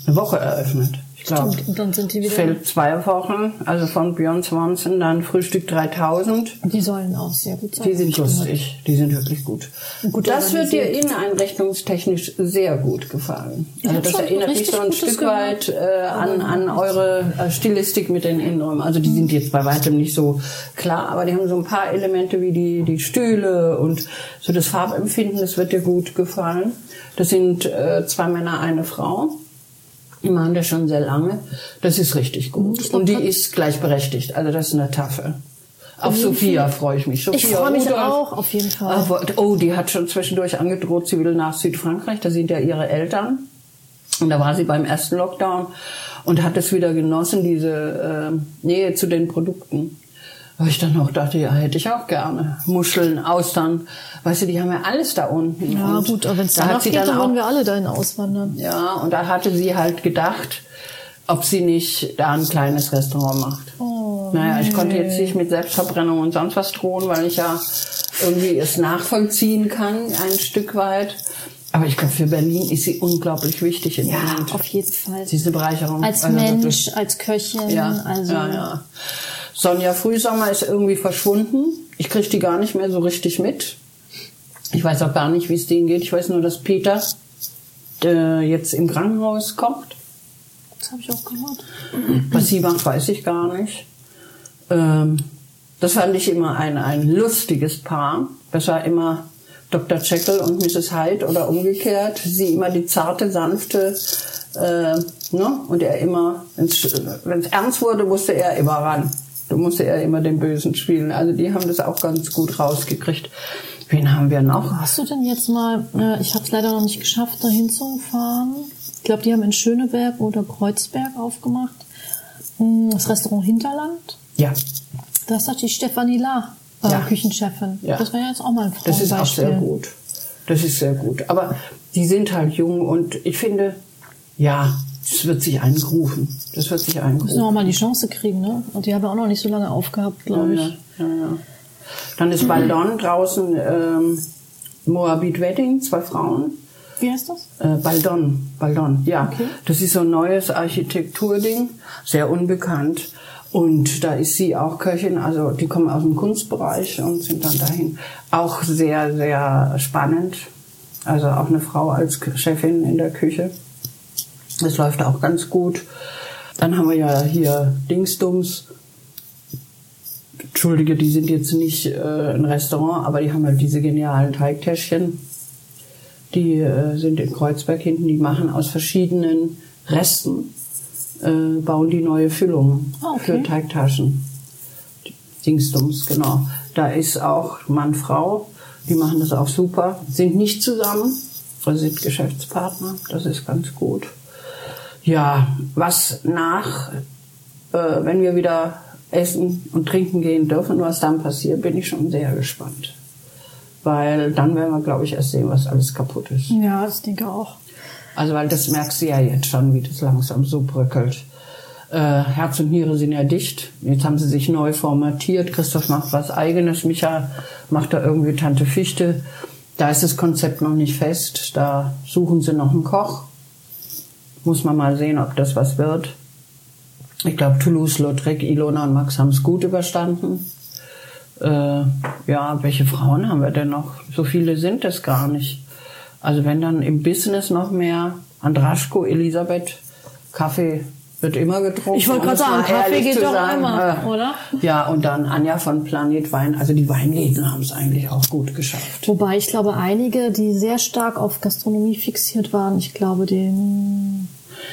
eine Woche eröffnet. Ich glaube, und dann sind die wieder. Feld zwei Wochen, also von Björn Swanson, dann Frühstück dreitausend. Die sollen auch sehr gut sein. Die sind lustig, die sind wirklich gut. gut das wird dir inneneinrichtungstechnisch sehr gut gefallen. Also das erinnert mich so ein Stück weit äh, an, an eure äh, Stilistik mit den Innenräumen. Also die sind jetzt bei weitem nicht so klar, aber die haben so ein paar Elemente wie die, die Stühle und so das Farbempfinden, das wird dir gut gefallen. Das sind äh, zwei Männer, eine Frau. Die machen das schon sehr lange. Das ist richtig gut. Und die ist gleichberechtigt. Also das ist eine Tafel. Auf Sophia freue ich mich. Sophia ich freue mich Rudolph. auch, auf jeden Fall. Aber, oh, die hat schon zwischendurch angedroht, sie will nach Südfrankreich. Da sind ja ihre Eltern. Und da war sie beim ersten Lockdown und hat es wieder genossen, diese äh, Nähe zu den Produkten. Weil ich dann auch dachte, ja, hätte ich auch gerne. Muscheln, Austern. Weißt du, die haben ja alles da unten. Ja, und gut, aber wenn es da danach hat sie geht, dann dann auch, wollen wir alle dahin auswandern. Ja, und da hatte sie halt gedacht, ob sie nicht da ein kleines Restaurant macht. Oh, naja, ich nee. konnte jetzt nicht mit Selbstverbrennung und sonst was drohen, weil ich ja irgendwie es nachvollziehen kann, ein Stück weit. Aber ich glaube, für Berlin ist sie unglaublich wichtig im Ja, Moment. auf jeden Fall. Sie ist eine Bereicherung. Als Also Mensch, wirklich. als Köchin. Ja, also ja, ja. Sonja Frühsommer ist irgendwie verschwunden. Ich kriege die gar nicht mehr so richtig mit. Ich weiß auch gar nicht, wie es denen geht. Ich weiß nur, dass Peter äh, jetzt im Krankenhaus kocht. Das habe ich auch gehört. Was sie macht, weiß ich gar nicht. Ähm, das fand ich immer ein, ein lustiges Paar. Das war immer Doktor Jekyll und Misses Hyde oder umgekehrt. Sie immer die zarte, sanfte, äh, ne? Und er immer, wenn es ernst wurde, musste er immer ran. Da musste er immer den Bösen spielen. Also die haben das auch ganz gut rausgekriegt. Wen haben wir noch? Hast du denn jetzt mal, äh, ich habe es leider noch nicht geschafft, dahin zu fahren. Ich glaube, die haben in Schöneberg oder Kreuzberg aufgemacht. Das Restaurant Hinterland. Ja. Da ist doch die Stefanie La, äh, Ja. Küchenchefin. Ja. Das wäre ja jetzt auch mal ein Das ist auch Frauenbeispiel. sehr gut. Das ist sehr gut. Aber die sind halt jung und ich finde, ja, das wird sich eingrooven. Das wird sich Müssen wir eingrooven. auch mal die Chance kriegen, ne? Und die haben ja auch noch nicht so lange aufgehabt, glaube ich. Ja, ja, ja. Dann ist Baldon draußen ähm, Moabit Wedding, zwei Frauen. Wie heißt das? Äh, Baldon, Baldon, ja. Okay. Das ist so ein neues Architekturding, sehr unbekannt. Und da ist sie auch Köchin, also die kommen aus dem Kunstbereich und sind dann dahin. Auch sehr, sehr spannend. Also auch eine Frau als Chefin in der Küche. Das läuft auch ganz gut. Dann haben wir ja hier Dingsdums. Entschuldige, die sind jetzt nicht äh, ein Restaurant, aber die haben halt diese genialen Teigtäschchen. Die äh, sind in Kreuzberg hinten, die machen aus verschiedenen Resten, äh, bauen die neue Füllungen Ah, okay. für Teigtaschen. Dingsdums, genau. Da ist auch Mann, Frau, die machen das auch super. Sind nicht zusammen, also sind Geschäftspartner, das ist ganz gut. Ja, was nach, äh, wenn wir wieder essen und trinken gehen dürfen, was dann passiert, bin ich schon sehr gespannt. Weil dann werden wir, glaube ich, erst sehen, was alles kaputt ist. Ja, das denke ich auch. Also, weil das merkst du ja jetzt schon, wie das langsam so bröckelt. Äh, Herz und Niere sind ja dicht. Jetzt haben sie sich neu formatiert. Christoph macht was Eigenes. Micha macht da irgendwie Tante Fichte. Da ist das Konzept noch nicht fest. Da suchen sie noch einen Koch. Muss man mal sehen, ob das was wird. Ich glaube, Toulouse, Lautrec, Ilona und Max haben es gut überstanden. Äh, ja, welche Frauen haben wir denn noch? So viele sind es gar nicht. Also wenn dann im Business noch mehr, Andraschko, Elisabeth, Kaffee wird immer getrunken. Ich wollte gerade um es sagen, mal Kaffee ehrlich geht zu doch sagen. immer, Äh, oder? Ja, und dann Anja von Planet Wein. Also die Weinläden haben es eigentlich auch gut geschafft. Wobei ich glaube, einige, die sehr stark auf Gastronomie fixiert waren, ich glaube, den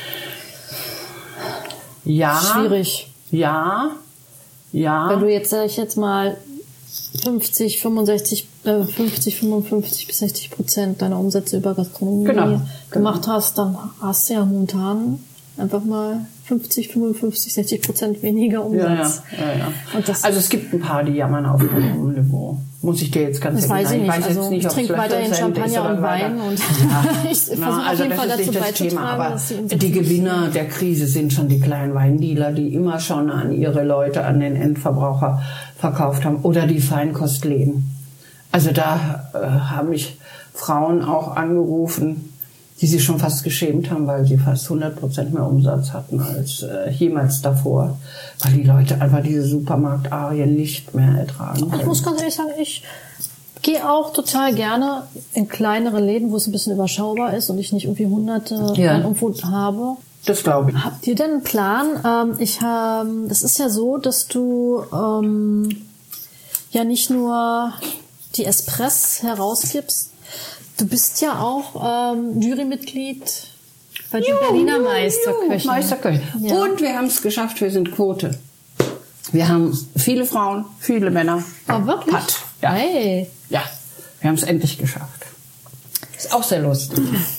Ja. schwierig. Ja. Ja. Wenn du jetzt, sag ich jetzt mal, fünfzig, fünfundsechzig, äh, fünfzig, fünfundfünfzig bis sechzig Prozent deiner Umsätze über Gastronomie Genau, gemacht genau. hast, dann hast du ja momentan einfach mal fünfzig, fünfundfünfzig, sechzig Prozent weniger Ja, Umsatz. ja, ja, ja. Und das- also es gibt ein paar, die jammern auf hohem Niveau. Muss ich dir jetzt ganz Das ehrlich weiß ich sagen. nicht. Also jetzt nicht, ich ob trinke es weiterhin Löffel sind, ist Champagner oder und Wein weiter. und Ja. ich versuche Na, auf also jeden das Fall ist dazu nicht das Thema, beizutragen, aber dass die die Umsätze Gewinner der Krise sind schon die kleinen Weindealer, die immer schon an ihre Leute, an den Endverbraucher verkauft haben, oder die Feinkostläden. Also da äh, haben mich Frauen auch angerufen, die sich schon fast geschämt haben, weil sie fast hundert Prozent mehr Umsatz hatten als äh, jemals davor, weil die Leute einfach diese Supermarktarien nicht mehr ertragen können. Ich muss ganz ehrlich sagen, ich gehe auch total gerne in kleinere Läden, wo es ein bisschen überschaubar ist und ich nicht irgendwie hunderte Ja. irgendwo habe. Das glaube ich. Habt ihr denn einen Plan? Ähm, ich habe, das ist ja so, dass du ähm, ja nicht nur die Espress herausgibst, du bist ja auch ähm, Jurymitglied bei den Berliner Meisterköchen. Meisterköche. Ja. Und wir haben es geschafft, wir sind Quote. Wir haben viele Frauen, viele Männer. Oh, wirklich? Hat. Ja. Hey. Ja, wir haben es endlich geschafft. Ist auch sehr lustig.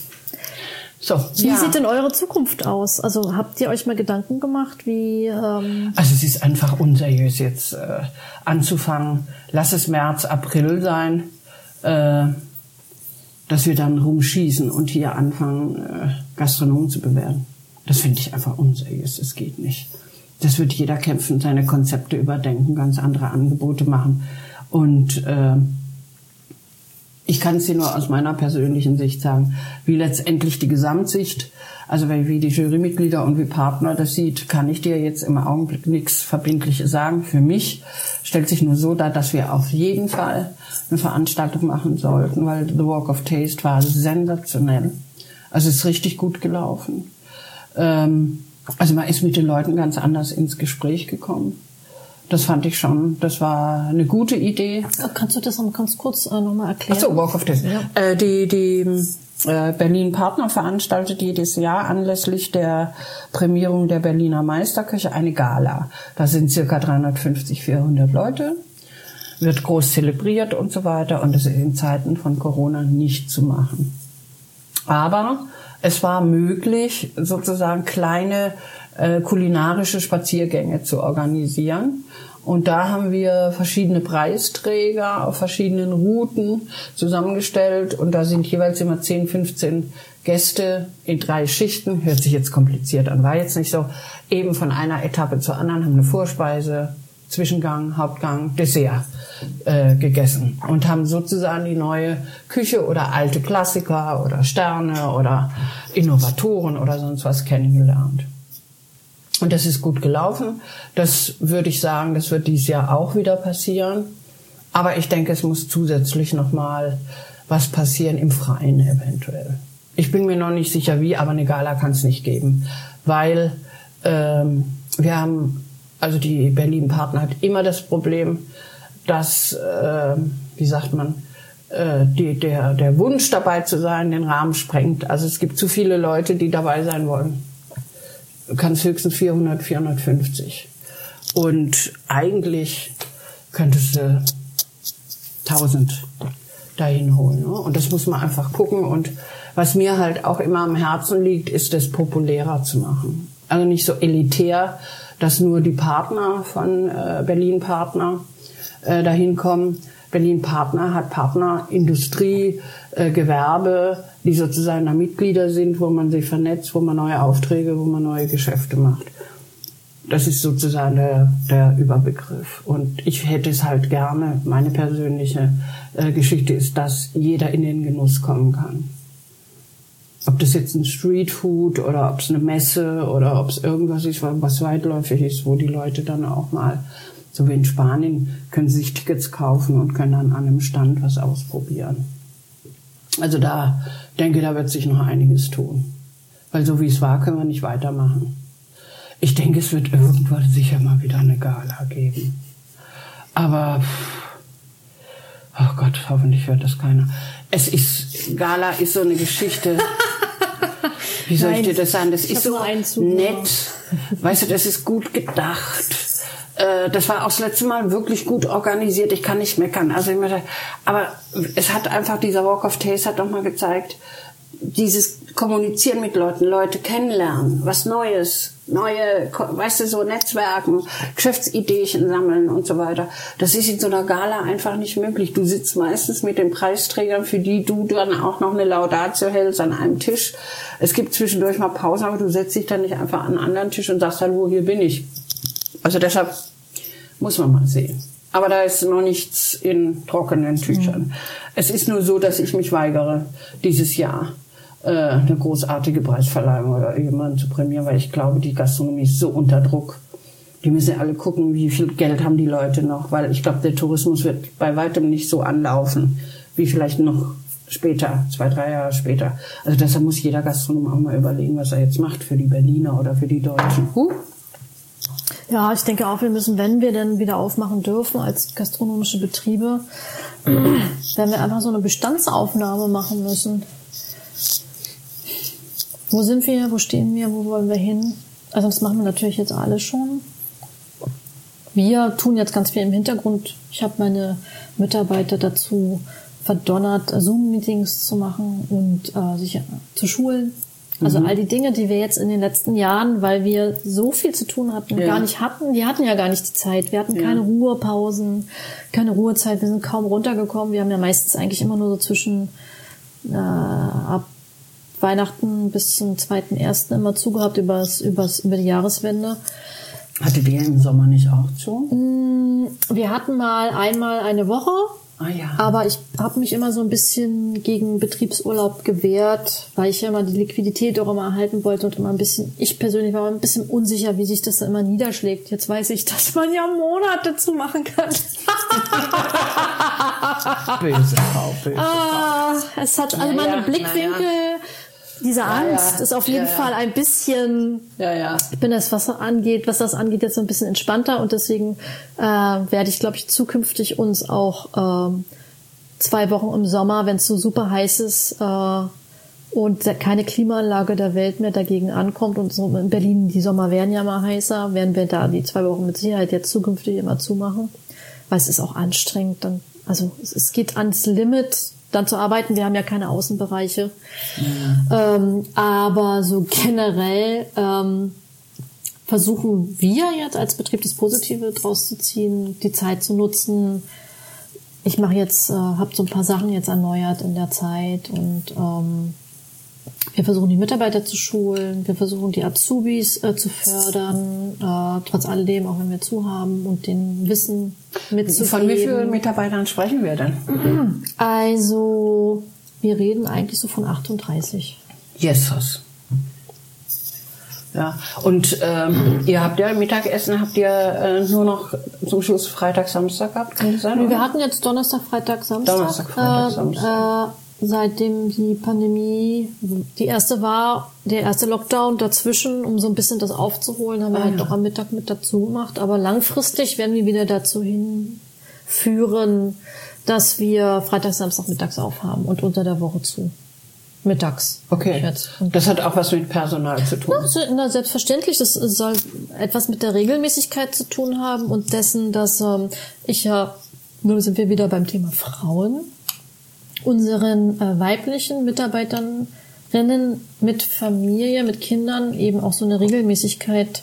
So, Wie ja. sieht denn eure Zukunft aus? Also habt ihr euch mal Gedanken gemacht, wie... Ähm Also es ist einfach unseriös jetzt äh, anzufangen. Lass es März, April sein, äh, dass wir dann rumschießen und hier anfangen, äh, Gastronomen zu bewerben. Das finde ich einfach unseriös. Das geht nicht. Das wird jeder kämpfen, seine Konzepte überdenken, ganz andere Angebote machen. Und äh, ich kann es dir nur aus meiner persönlichen Sicht sagen, wie letztendlich die Gesamtsicht, also wie die Jurymitglieder und wie Partner das sieht, kann ich dir jetzt im Augenblick nichts Verbindliches sagen. Für mich stellt sich nur so dar, dass wir auf jeden Fall eine Veranstaltung machen sollten, weil The Walk of Taste war sensationell. Also es ist richtig gut gelaufen. Ähm, also man ist mit den Leuten ganz anders ins Gespräch gekommen. Das fand ich schon, das war eine gute Idee. Kannst du das noch ganz kurz äh, nochmal erklären? Ach so, Walk of Taste. Ja. Äh, die die äh, Berlin Partner veranstaltet jedes Jahr anlässlich der Prämierung der Berliner Meisterköche eine Gala. Da sind circa dreihundertfünfzig, vierhundert Leute, wird groß zelebriert und so weiter. Und das ist in Zeiten von Corona nicht zu machen. Aber es war möglich, sozusagen kleine äh, kulinarische Spaziergänge zu organisieren. Und da haben wir verschiedene Preisträger auf verschiedenen Routen zusammengestellt. Und da sind jeweils immer zehn, fünfzehn Gäste in drei Schichten. Hört sich jetzt kompliziert an, war jetzt nicht so. Eben von einer Etappe zur anderen, haben eine Vorspeise, Zwischengang, Hauptgang, Dessert äh, gegessen. Und haben sozusagen die neue Küche oder alte Klassiker oder Sterne oder Innovatoren oder sonst was kennengelernt. Und das ist gut gelaufen. Das würde ich sagen, das wird dieses Jahr auch wieder passieren. Aber ich denke, es muss zusätzlich noch mal was passieren im Freien eventuell. Ich bin mir noch nicht sicher wie, aber eine Gala kann es nicht geben. Weil ähm, wir haben, also die Berlin Partner hat immer das Problem, dass, äh, wie sagt man, äh, die, der, der Wunsch dabei zu sein den Rahmen sprengt. Also es gibt zu viele Leute, die dabei sein wollen. Du kannst höchstens vierhundert, vierhundertfünfzig. Und eigentlich könntest du tausend dahin holen. Ne? Und das muss man einfach gucken. Und was mir halt auch immer am Herzen liegt, ist, das populärer zu machen. Also nicht so elitär, dass nur die Partner von äh, Berlin Partner äh, dahin kommen. Berlin Partner hat Partner, Industrie, äh, Gewerbe, die sozusagen da Mitglieder sind, wo man sich vernetzt, wo man neue Aufträge, wo man neue Geschäfte macht. Das ist sozusagen der, der Überbegriff. Und ich hätte es halt gerne, meine persönliche äh, Geschichte ist, dass jeder in den Genuss kommen kann. Ob das jetzt ein Streetfood oder ob es eine Messe oder ob es irgendwas ist, was weitläufig ist, wo die Leute dann auch mal, so wie in Spanien, können sie sich Tickets kaufen und können dann an einem Stand was ausprobieren. Also da, denke, da wird sich noch einiges tun. Weil so wie es war, können wir nicht weitermachen. Ich denke, es wird irgendwann sicher mal wieder eine Gala geben. Aber, oh Gott, hoffentlich hört das keiner. Es ist, Gala ist so eine Geschichte. Wie soll Nein, ich dir das sagen? Das ist so nett. Weißt du, das ist gut gedacht. Das war auch das letzte Mal wirklich gut organisiert. Ich kann nicht meckern. Also ich meine, aber es hat einfach, dieser Walk of Taste hat doch mal gezeigt, dieses Kommunizieren mit Leuten, Leute kennenlernen, was Neues, neue, weißt du, so Netzwerken, Geschäftsideen sammeln und so weiter. Das ist in so einer Gala einfach nicht möglich. Du sitzt meistens mit den Preisträgern, für die du dann auch noch eine Laudatio hältst an einem Tisch. Es gibt zwischendurch mal Pausen, aber du setzt dich dann nicht einfach an einen anderen Tisch und sagst, hallo, hier bin ich. Also deshalb muss man mal sehen. Aber da ist noch nichts in trockenen Tüchern. Mhm. Es ist nur so, dass ich mich weigere, dieses Jahr äh, eine großartige Preisverleihung oder jemanden zu prämieren, weil ich glaube, die Gastronomie ist so unter Druck. Die müssen ja alle gucken, wie viel Geld haben die Leute noch, weil ich glaube, der Tourismus wird bei weitem nicht so anlaufen, wie vielleicht noch später, zwei, drei Jahre später. Also deshalb muss jeder Gastronom auch mal überlegen, was er jetzt macht für die Berliner oder für die Deutschen. Huh? Ja, ich denke auch, wir müssen, wenn wir denn wieder aufmachen dürfen als gastronomische Betriebe, werden wir einfach so eine Bestandsaufnahme machen müssen. Wo sind wir, wo stehen wir, wo wollen wir hin? Also das machen wir natürlich jetzt alle schon. Wir tun jetzt ganz viel im Hintergrund. Ich habe meine Mitarbeiter dazu verdonnert, Zoom-Meetings zu machen und äh, sich zu schulen. Also mhm. all die Dinge, die wir jetzt in den letzten Jahren, weil wir so viel zu tun hatten und ja. gar nicht hatten, die hatten ja gar nicht die Zeit. Wir hatten ja. keine Ruhepausen, keine Ruhezeit. Wir sind kaum runtergekommen. Wir haben ja meistens eigentlich immer nur so zwischen äh, ab Weihnachten bis zum zweiten ersten immer zugehabt übers, übers, über die Jahreswende. Hattet ihr im Sommer nicht auch zu? Wir hatten mal einmal eine Woche. Ah, ja. Aber ich habe mich immer so ein bisschen gegen Betriebsurlaub gewehrt, weil ich ja immer die Liquidität auch immer erhalten wollte und immer ein bisschen, ich persönlich war ein bisschen unsicher, wie sich das dann immer niederschlägt. Jetzt weiß ich, dass man ja Monate zu machen kann. Böse Frau, böse ah, Frau. Es hat, also ja, meine ja, Blickwinkel, ja. diese Angst ja, ja. ist auf jeden ja, ja. Fall ein bisschen, ja, ja. ich bin das, was angeht, was das angeht, jetzt so ein bisschen entspannter und deswegen äh, werde ich, glaube ich, zukünftig uns auch ähm, zwei Wochen im Sommer, wenn es so super heiß ist äh, und keine Klimaanlage der Welt mehr dagegen ankommt und so in Berlin, die Sommer werden ja mal heißer, werden wir da die zwei Wochen mit Sicherheit jetzt zukünftig immer zumachen, weil es ist auch anstrengend, dann, also es, es geht ans Limit, dann zu arbeiten. Wir haben ja keine Außenbereiche. Ja. Ähm, aber so generell ähm, versuchen wir jetzt als Betrieb das Positive draus zu ziehen, die Zeit zu nutzen. Ich mache jetzt, äh, habe so ein paar Sachen jetzt erneuert in der Zeit und ähm, wir versuchen die Mitarbeiter zu schulen, wir versuchen die Azubis äh, zu fördern, äh, trotz alledem, auch wenn wir zu haben und den Wissen mitzugeben. Von wie vielen Mitarbeitern sprechen wir denn? Also, wir reden eigentlich so von achtunddreißig. Jesus. Ja, und ähm, ihr habt ja Mittagessen, habt ihr äh, nur noch zum Schluss Freitag, Samstag gehabt, kann das sein? Wir oder? hatten jetzt Donnerstag, Freitag, Samstag. Donnerstag, Freitag, äh, Samstag. Äh, seitdem die Pandemie, die erste war, der erste Lockdown dazwischen, um so ein bisschen das aufzuholen, haben wir ah, halt ja. doch am Mittag mit dazu gemacht. Aber langfristig werden wir wieder dazu hinführen, dass wir Freitag, Samstag mittags aufhaben und unter der Woche zu. Mittags. Okay. Jetzt. Das hat auch was mit Personal zu tun. Na, na, selbstverständlich. Das soll etwas mit der Regelmäßigkeit zu tun haben und dessen, dass ähm, ich ja, nun sind wir wieder beim Thema Frauen, unseren äh, weiblichen Mitarbeiterinnen mit Familie, mit Kindern eben auch so eine Regelmäßigkeit,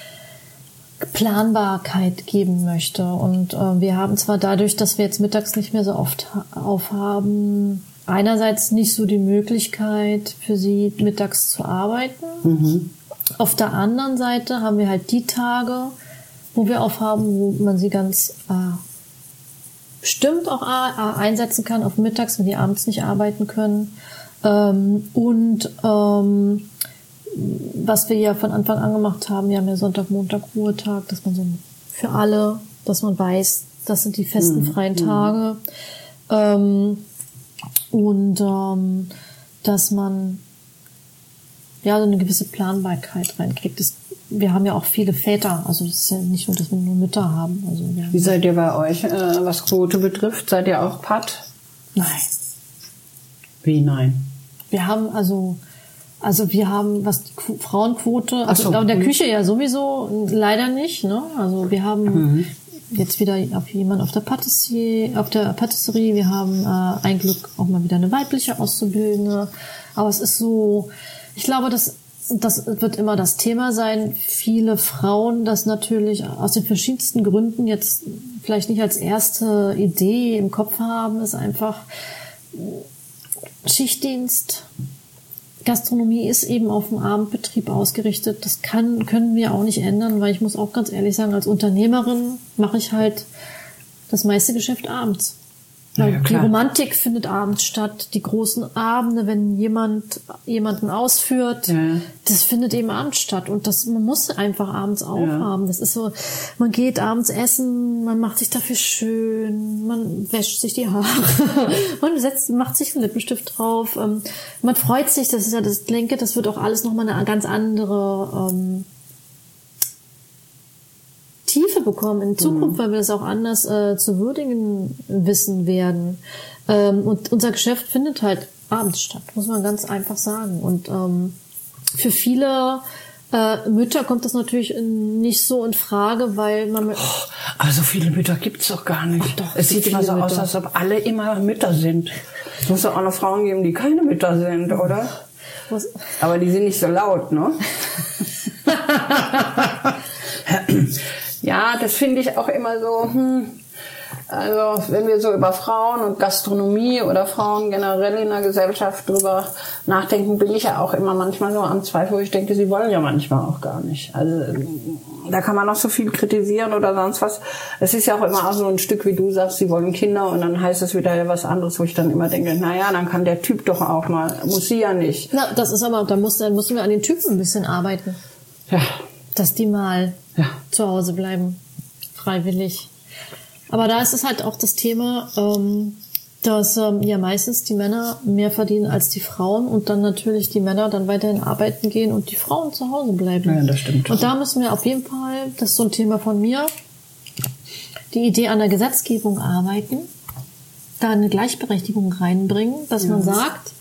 Planbarkeit geben möchte. Und äh, wir haben zwar dadurch, dass wir jetzt mittags nicht mehr so oft aufhaben, einerseits nicht so die Möglichkeit für sie mittags zu arbeiten. Mhm. Auf der anderen Seite haben wir halt die Tage, wo wir aufhaben, wo man sie ganz äh, bestimmt auch äh, einsetzen kann auf mittags, wenn die abends nicht arbeiten können. Ähm, und ähm, was wir ja von Anfang an gemacht haben, wir haben ja Sonntag, Montag, Ruhetag, dass man so für alle, dass man weiß, das sind die festen mhm. freien Tage. Ähm, und ähm, dass man ja so eine gewisse Planbarkeit reinkriegt. Das, wir haben ja auch viele Väter, also das ist ja nicht nur, dass wir nur Mütter haben. Also wir haben Wie seid ihr bei euch, äh, was Quote betrifft? Seid ihr auch Patt? Nein. Wie nein? Wir haben also Also wir haben, was die Qu- Frauenquote, also so. in der Küche ja sowieso leider nicht, ne? Also wir haben mhm. jetzt wieder auf jemand auf der Patisserie, auf der Patisserie, wir haben äh, ein Glück auch mal wieder eine weibliche Auszubildende, aber es ist so, ich glaube, das das wird immer das Thema sein. Viele Frauen das natürlich aus den verschiedensten Gründen jetzt vielleicht nicht als erste Idee im Kopf haben, ist einfach Schichtdienst. Gastronomie ist eben auf den Abendbetrieb ausgerichtet. Das kann, können wir auch nicht ändern, weil ich muss auch ganz ehrlich sagen, als Unternehmerin mache ich halt das meiste Geschäft abends. Ja, Ja, die klar. Romantik findet abends statt, die großen Abende, wenn jemand jemanden ausführt, Ja. das findet eben abends statt und das man muss einfach abends aufhaben. Ja. Das ist so, man geht abends essen, man macht sich dafür schön, man wäscht sich die Haare, man setzt, macht sich einen Lippenstift drauf, ähm, man freut sich. Das ist ja das, ich denke, das wird auch alles nochmal eine ganz andere ähm, Tiefe bekommen in Zukunft, mhm. weil wir das auch anders äh, zu würdigen wissen werden. Ähm, und unser Geschäft findet halt abends statt, muss man ganz einfach sagen. Und ähm, für viele äh, Mütter kommt das natürlich in, nicht so in Frage, weil man... Oh, aber so viele Mütter gibt's doch gar nicht. Ach doch, es sieht immer so Mütter. aus, als ob alle immer Mütter sind. Es muss doch auch noch Frauen geben, die keine Mütter sind, oder? Was? Aber die sind nicht so laut, ne? Ja, das finde ich auch immer so, hm, also wenn wir so über Frauen und Gastronomie oder Frauen generell in der Gesellschaft drüber nachdenken, bin ich ja auch immer manchmal so am Zweifel, wo ich denke, sie wollen ja manchmal auch gar nicht. Also da kann man noch so viel kritisieren oder sonst was. Es ist ja auch immer auch so ein Stück, wie du sagst, sie wollen Kinder und dann heißt es wieder was anderes, wo ich dann immer denke, naja, dann kann der Typ doch auch mal, muss sie ja nicht. Na, das ist aber, da muss, dann müssen wir an den Typen ein bisschen arbeiten. Ja. Dass die mal Ja. zu Hause bleiben, freiwillig. Aber da ist es halt auch das Thema, ähm, dass ähm, ja meistens die Männer mehr verdienen als die Frauen und dann natürlich die Männer dann weiterhin arbeiten gehen und die Frauen zu Hause bleiben. Ja, das stimmt. Und da müssen wir auf jeden Fall, das ist so ein Thema von mir, die Idee an der Gesetzgebung arbeiten, da eine Gleichberechtigung reinbringen, dass man sagt,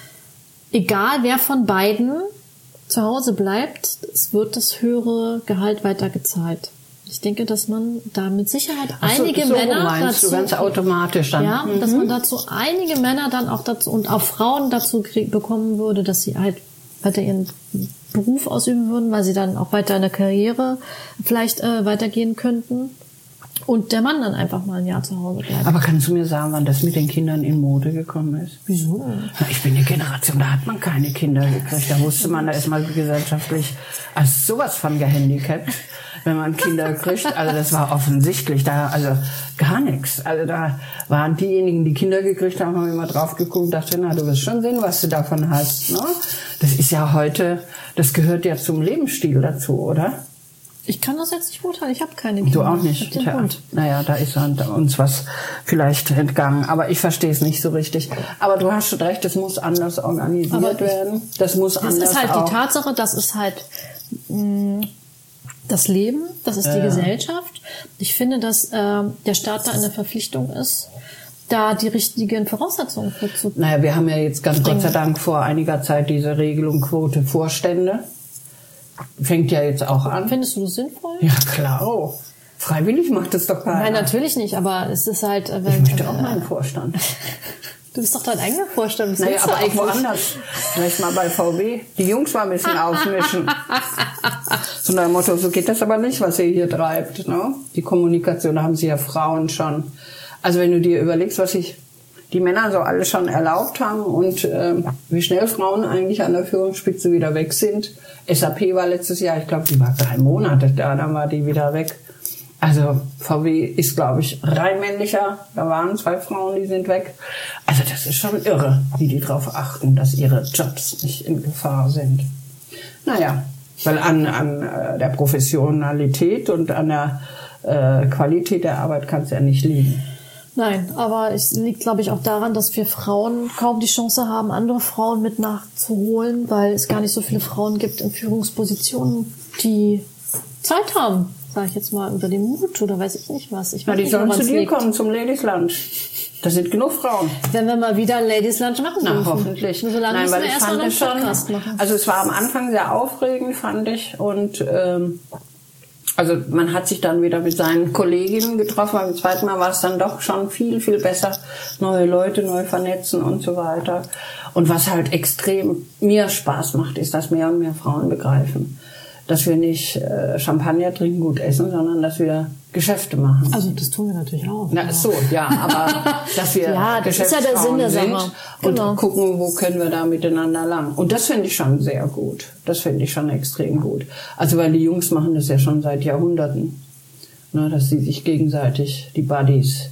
egal wer von beiden zu Hause bleibt, es wird das höhere Gehalt weitergezahlt. Ich denke, dass man da mit Sicherheit Ach so, einige so Männer meinst dazu, du ganz automatisch dann. ja, Mhm. dass man dazu einige Männer dann auch dazu und auch Frauen dazu krieg, bekommen würde, dass sie halt weiter ihren Beruf ausüben würden, weil sie dann auch weiter in der Karriere vielleicht äh, weitergehen könnten. Und der Mann dann einfach mal ein Jahr zu Hause bleibt. Aber kannst du mir sagen, wann das mit den Kindern in Mode gekommen ist? Wieso? Na, ich bin eine Generation, da hat man keine Kinder gekriegt. Da wusste man, da ist man gesellschaftlich als sowas von gehandicapt, wenn man Kinder kriegt. Also das war offensichtlich, da also gar nichts. Also da waren diejenigen, die Kinder gekriegt haben, haben immer drauf geguckt und dachte, na, du wirst schon sehen, was du davon hast. Ne? Das ist ja heute, das gehört ja zum Lebensstil dazu, oder? Ich kann das jetzt nicht beurteilen, ich habe keine Kinder. Du auch nicht. Ich hab den Tja, Hund. naja, da ist uns was vielleicht entgangen. Aber ich verstehe es nicht so richtig. Aber du hast schon recht, das muss anders organisiert Aber werden. Das muss Das anders ist halt auch. die Tatsache, das ist halt mh, das Leben, das ist die Ja. Gesellschaft. Ich finde, dass äh, der Staat da in der Verpflichtung ist, da die richtigen Voraussetzungen für zu. Naja, wir haben ja jetzt ganz Bringen. Gott sei Dank vor einiger Zeit diese Regelung Quote Vorstände. Fängt ja jetzt auch an. Findest du das sinnvoll? Ja, klar. Oh. Freiwillig macht es doch keiner. Nein, natürlich nicht, aber es ist halt... äh, Ich Wenn, möchte auch mal einen Vorstand. Du bist doch dein eigener Vorstand. Was Naja, willst du aber auch eigentlich? woanders. Vielleicht mal bei V W. Die Jungs mal ein bisschen aufmischen. So nach dem Motto, so geht das aber nicht, was ihr hier treibt. Ne? Die Kommunikation, da haben sie ja Frauen schon. Also wenn du dir überlegst, was sich die Männer so alle schon erlaubt haben und äh, wie schnell Frauen eigentlich an der Führungsspitze wieder weg sind. S A P war letztes Jahr, ich glaube, die war drei Monate da, dann war die wieder weg. Also V W ist, glaube ich, rein männlicher. Da waren zwei Frauen, die sind weg. Also das ist schon irre, wie die darauf achten, dass ihre Jobs nicht in Gefahr sind. Naja, weil an, an äh, der Professionalität und an der äh, Qualität der Arbeit kann es ja nicht liegen. Nein, aber es liegt, glaube ich, auch daran, dass wir Frauen kaum die Chance haben, andere Frauen mit nachzuholen, weil es gar nicht so viele Frauen gibt in Führungspositionen, die Zeit haben, sage ich jetzt mal, oder den Mut oder weiß ich nicht was. Ich weiß Na, die nicht, sollen woran zu es dir liegt. kommen, zum Ladies Lunch. Da sind genug Frauen. Wenn wir mal wieder ein Ladies Lunch machen Na, dürfen. hoffentlich. Nur solange Nein, müssen weil wir ich erst fand mal einen es schon, Podcast machen. also es war am Anfang sehr aufregend, fand ich, und ähm, also man hat sich dann wieder mit seinen Kolleginnen getroffen, beim zweiten Mal war es dann doch schon viel, viel besser, neue Leute, neu vernetzen und so weiter. Und was halt extrem mir Spaß macht, ist, dass mehr und mehr Frauen begreifen, dass wir nicht äh, Champagner trinken, gut essen, sondern dass wir Geschäfte machen. Also das tun wir natürlich auch. Na, so, ja, aber dass wir Ja, das ist ja der Sinn Geschäftsfrauen der sind Sache. und Genau. gucken, wo können wir da miteinander lang. Und das finde ich schon sehr gut. Das finde ich schon extrem gut. Also weil die Jungs machen das ja schon seit Jahrhunderten, ne, dass sie sich gegenseitig, die Buddies,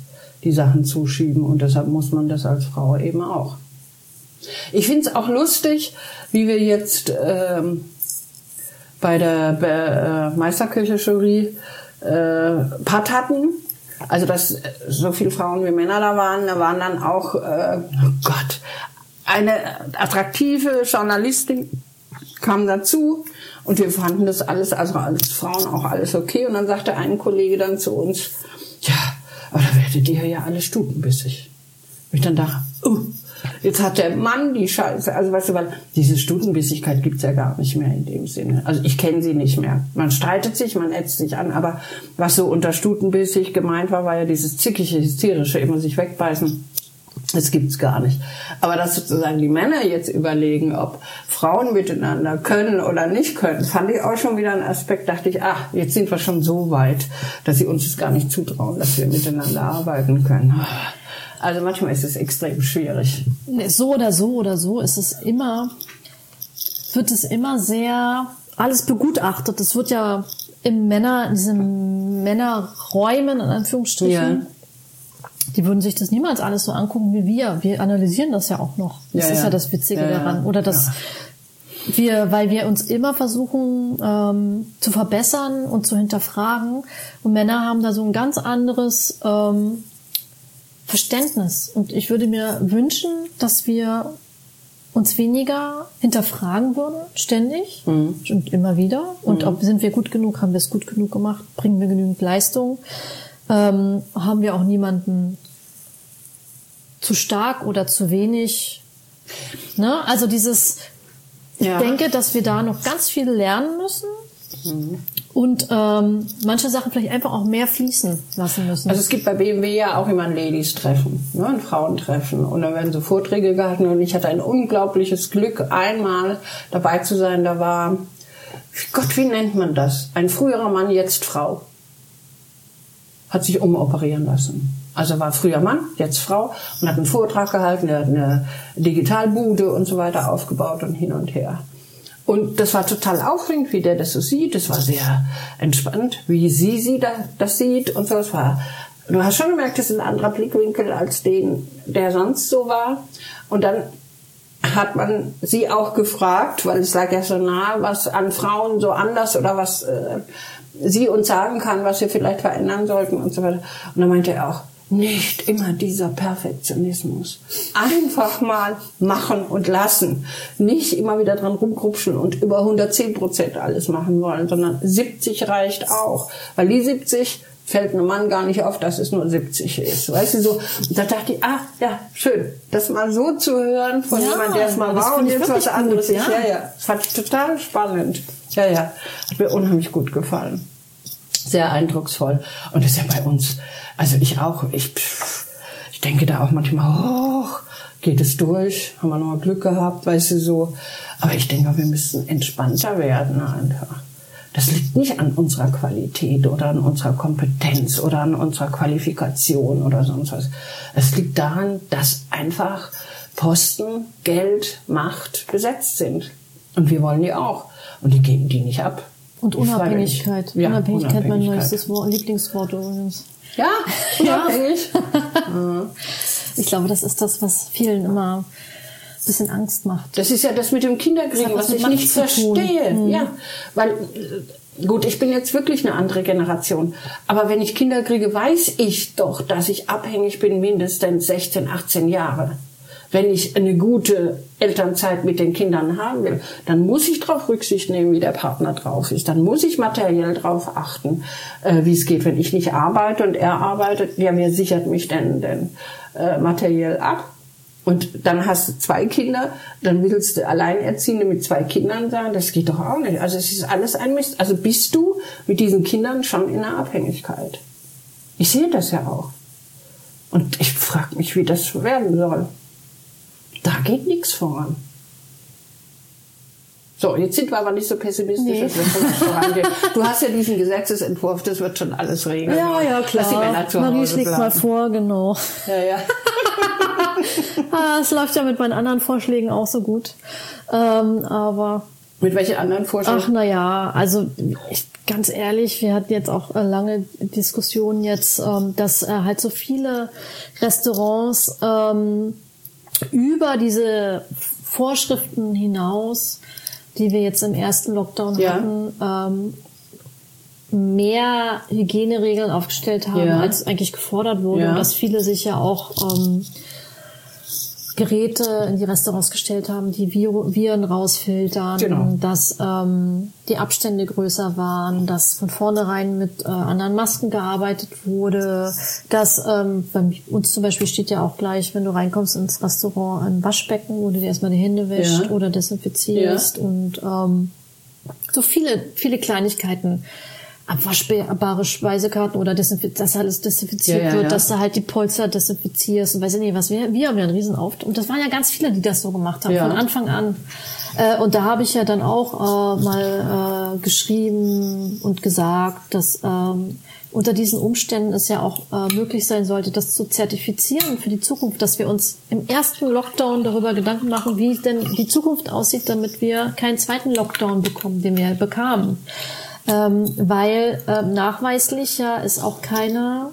die Sachen zuschieben. Und deshalb muss man das als Frau eben auch. Ich finde es auch lustig, wie wir jetzt ähm, bei der äh, Meisterköche-Jury äh, Patt hatten. Also dass so viele Frauen wie Männer da waren, da waren dann auch, äh, oh Gott, eine attraktive Journalistin kam dazu und wir fanden das alles, also als Frauen auch alles okay. Und dann sagte ein Kollege dann zu uns, ja, aber da werdet ihr ja alle stutenbissig. Und ich dann dachte, oh, jetzt hat der Mann die Scheiße. Also weißt du, weil diese Stutenbissigkeit gibt's ja gar nicht mehr in dem Sinne. Also ich kenne sie nicht mehr. Man streitet sich, man ätzt sich an, aber was so unter stutenbissig gemeint war, war ja dieses zickige, hysterische, immer sich wegbeißen. Das gibt's gar nicht. Aber dass sozusagen die Männer jetzt überlegen, ob Frauen miteinander können oder nicht können, fand ich auch schon wieder einen Aspekt, dachte ich, ach, jetzt sind wir schon so weit, dass sie uns das gar nicht zutrauen, dass wir miteinander arbeiten können. Also manchmal ist es extrem schwierig. So oder so oder so ist es immer, wird es immer sehr alles begutachtet. Es wird ja im Männer, in diesen Männerräumen, in Anführungsstrichen, ja. Die würden sich das niemals alles so angucken wie wir. Wir analysieren das ja auch noch. Das ja, ist ja, ja das Witzige ja, daran. Oder dass ja. wir, weil wir uns immer versuchen ähm, zu verbessern und zu hinterfragen. Und Männer haben da so ein ganz anderes ähm, Verständnis. Und ich würde mir wünschen, dass wir uns weniger hinterfragen würden, ständig mhm. und immer wieder. Und mhm. ob sind wir gut genug, haben wir es gut genug gemacht, bringen wir genügend Leistung. Ähm, haben wir auch niemanden zu stark oder zu wenig. Ne? Also dieses, ja. ich denke, dass wir da noch ganz viel lernen müssen mhm. und ähm, manche Sachen vielleicht einfach auch mehr fließen lassen müssen. Also es gibt bei B M W ja auch immer ein Ladies-Treffen, ne? Ein Frauentreffen. Und da werden so Vorträge gehalten und ich hatte ein unglaubliches Glück, einmal dabei zu sein. Da war, Gott, wie nennt man das? Ein früherer Mann, jetzt Frau. Hat sich umoperieren lassen. Also war früher Mann, jetzt Frau und hat einen Vortrag gehalten, er hat eine Digitalbude und so weiter aufgebaut und hin und her. Und das war total aufregend, wie der das so sieht. Das war sehr entspannt, wie sie, sie da, das sieht und so. Es war, du hast schon gemerkt, das ist ein anderer Blickwinkel als den, der sonst so war. Und dann hat man sie auch gefragt, weil es lag ja so nahe, was an Frauen so anders oder was äh, sie uns sagen kann, was wir vielleicht verändern sollten und so weiter. Und dann meinte er auch, nicht immer dieser Perfektionismus. Einfach mal machen und lassen. Nicht immer wieder dran rumgrupschen und über hundertzehn Prozent alles machen wollen, sondern siebzig reicht auch. Weil die siebzig fällt einem Mann gar nicht auf, dass es nur siebzig ist. Weißt du, so. Und da dachte ich, ah, ja, schön. Das mal so zu hören von ja, jemandem, der es mal war und jetzt was anderes ist. Ja, ja. Das fand ich total spannend. Ja, ja. Hat mir unheimlich gut gefallen. Sehr eindrucksvoll. Und das ist ja bei uns, also ich auch, ich, ich denke da auch manchmal, oh, geht es durch? Haben wir noch mal Glück gehabt, weißt du, so. Aber ich denke, wir müssen entspannter werden einfach. Das liegt nicht an unserer Qualität oder an unserer Kompetenz oder an unserer Qualifikation oder sonst was. Es liegt daran, dass einfach Posten, Geld, Macht besetzt sind. Und wir wollen die auch. Und die geben die nicht ab. Und Unabhängigkeit. Ja, Unabhängigkeit, mein neuestes Wort, Lieblingswort übrigens. Ja, unabhängig. Ja. Ich glaube, das ist das, was vielen immer ein bisschen Angst macht. Das ist ja das mit dem Kinderkriegen, was ich nicht verstehe. Mhm. Ja, weil, gut, ich bin jetzt wirklich eine andere Generation. Aber wenn ich Kinder kriege, weiß ich doch, dass ich abhängig bin, mindestens sechzehn, achtzehn Jahre. Wenn ich eine gute Elternzeit mit den Kindern haben will, dann muss ich darauf Rücksicht nehmen, wie der Partner drauf ist. Dann muss ich materiell darauf achten, äh, wie es geht. Wenn ich nicht arbeite und er arbeitet, ja, wer sichert mich denn, denn äh, materiell ab? Und dann hast du zwei Kinder, dann willst du Alleinerziehende mit zwei Kindern sein, das geht doch auch nicht. Also es ist alles ein Mist. Also bist du mit diesen Kindern schon in einer Abhängigkeit. Ich sehe das ja auch. Und ich frage mich, wie das werden soll. Da geht nichts voran. So, jetzt sind wir aber nicht so pessimistisch, nee. Das wird schon was vorangehen. Du hast ja diesen Gesetzesentwurf, das wird schon alles regeln. Ja, ja, klar. Dass die Männer zu Marie Hause schlägt bleiben. mal vor, genau. Ja, ja. ah, es läuft ja mit meinen anderen Vorschlägen auch so gut. Ähm, aber Mit welchen anderen Vorstellungen? Ach, na ja, also ich, ganz ehrlich, wir hatten jetzt auch äh, lange Diskussionen jetzt, ähm, dass äh, halt so viele Restaurants ähm, über diese Vorschriften hinaus, die wir jetzt im ersten Lockdown ja. hatten, ähm, mehr Hygieneregeln aufgestellt haben, ja. als eigentlich gefordert wurde. Ja. Und dass viele sich ja auch ähm, Geräte in die Restaurants gestellt haben, die Vir- Viren rausfiltern, genau. dass ähm, die Abstände größer waren, dass von vornherein mit äh, anderen Masken gearbeitet wurde, dass ähm, bei uns zum Beispiel steht ja auch gleich, wenn du reinkommst ins Restaurant, ein Waschbecken, wo du dir erstmal die Hände wäscht ja. oder desinfizierst ja. und ähm, so viele, viele Kleinigkeiten. Abwaschbare Speisekarten oder desinfiz- dass alles desinfiziert ja, ja, wird, ja. dass du halt die Polster desinfizierst und weiß ich nicht was. Wir, wir haben ja einen riesen Auftrag. Und das waren ja ganz viele, die das so gemacht haben, ja. von Anfang an. Äh, und da habe ich ja dann auch äh, mal äh, geschrieben und gesagt, dass ähm, unter diesen Umständen es ja auch äh, möglich sein sollte, das zu zertifizieren für die Zukunft, dass wir uns im ersten Lockdown darüber Gedanken machen, wie denn die Zukunft aussieht, damit wir keinen zweiten Lockdown bekommen, den wir bekamen. Ähm, weil ähm, nachweislich ja es auch keine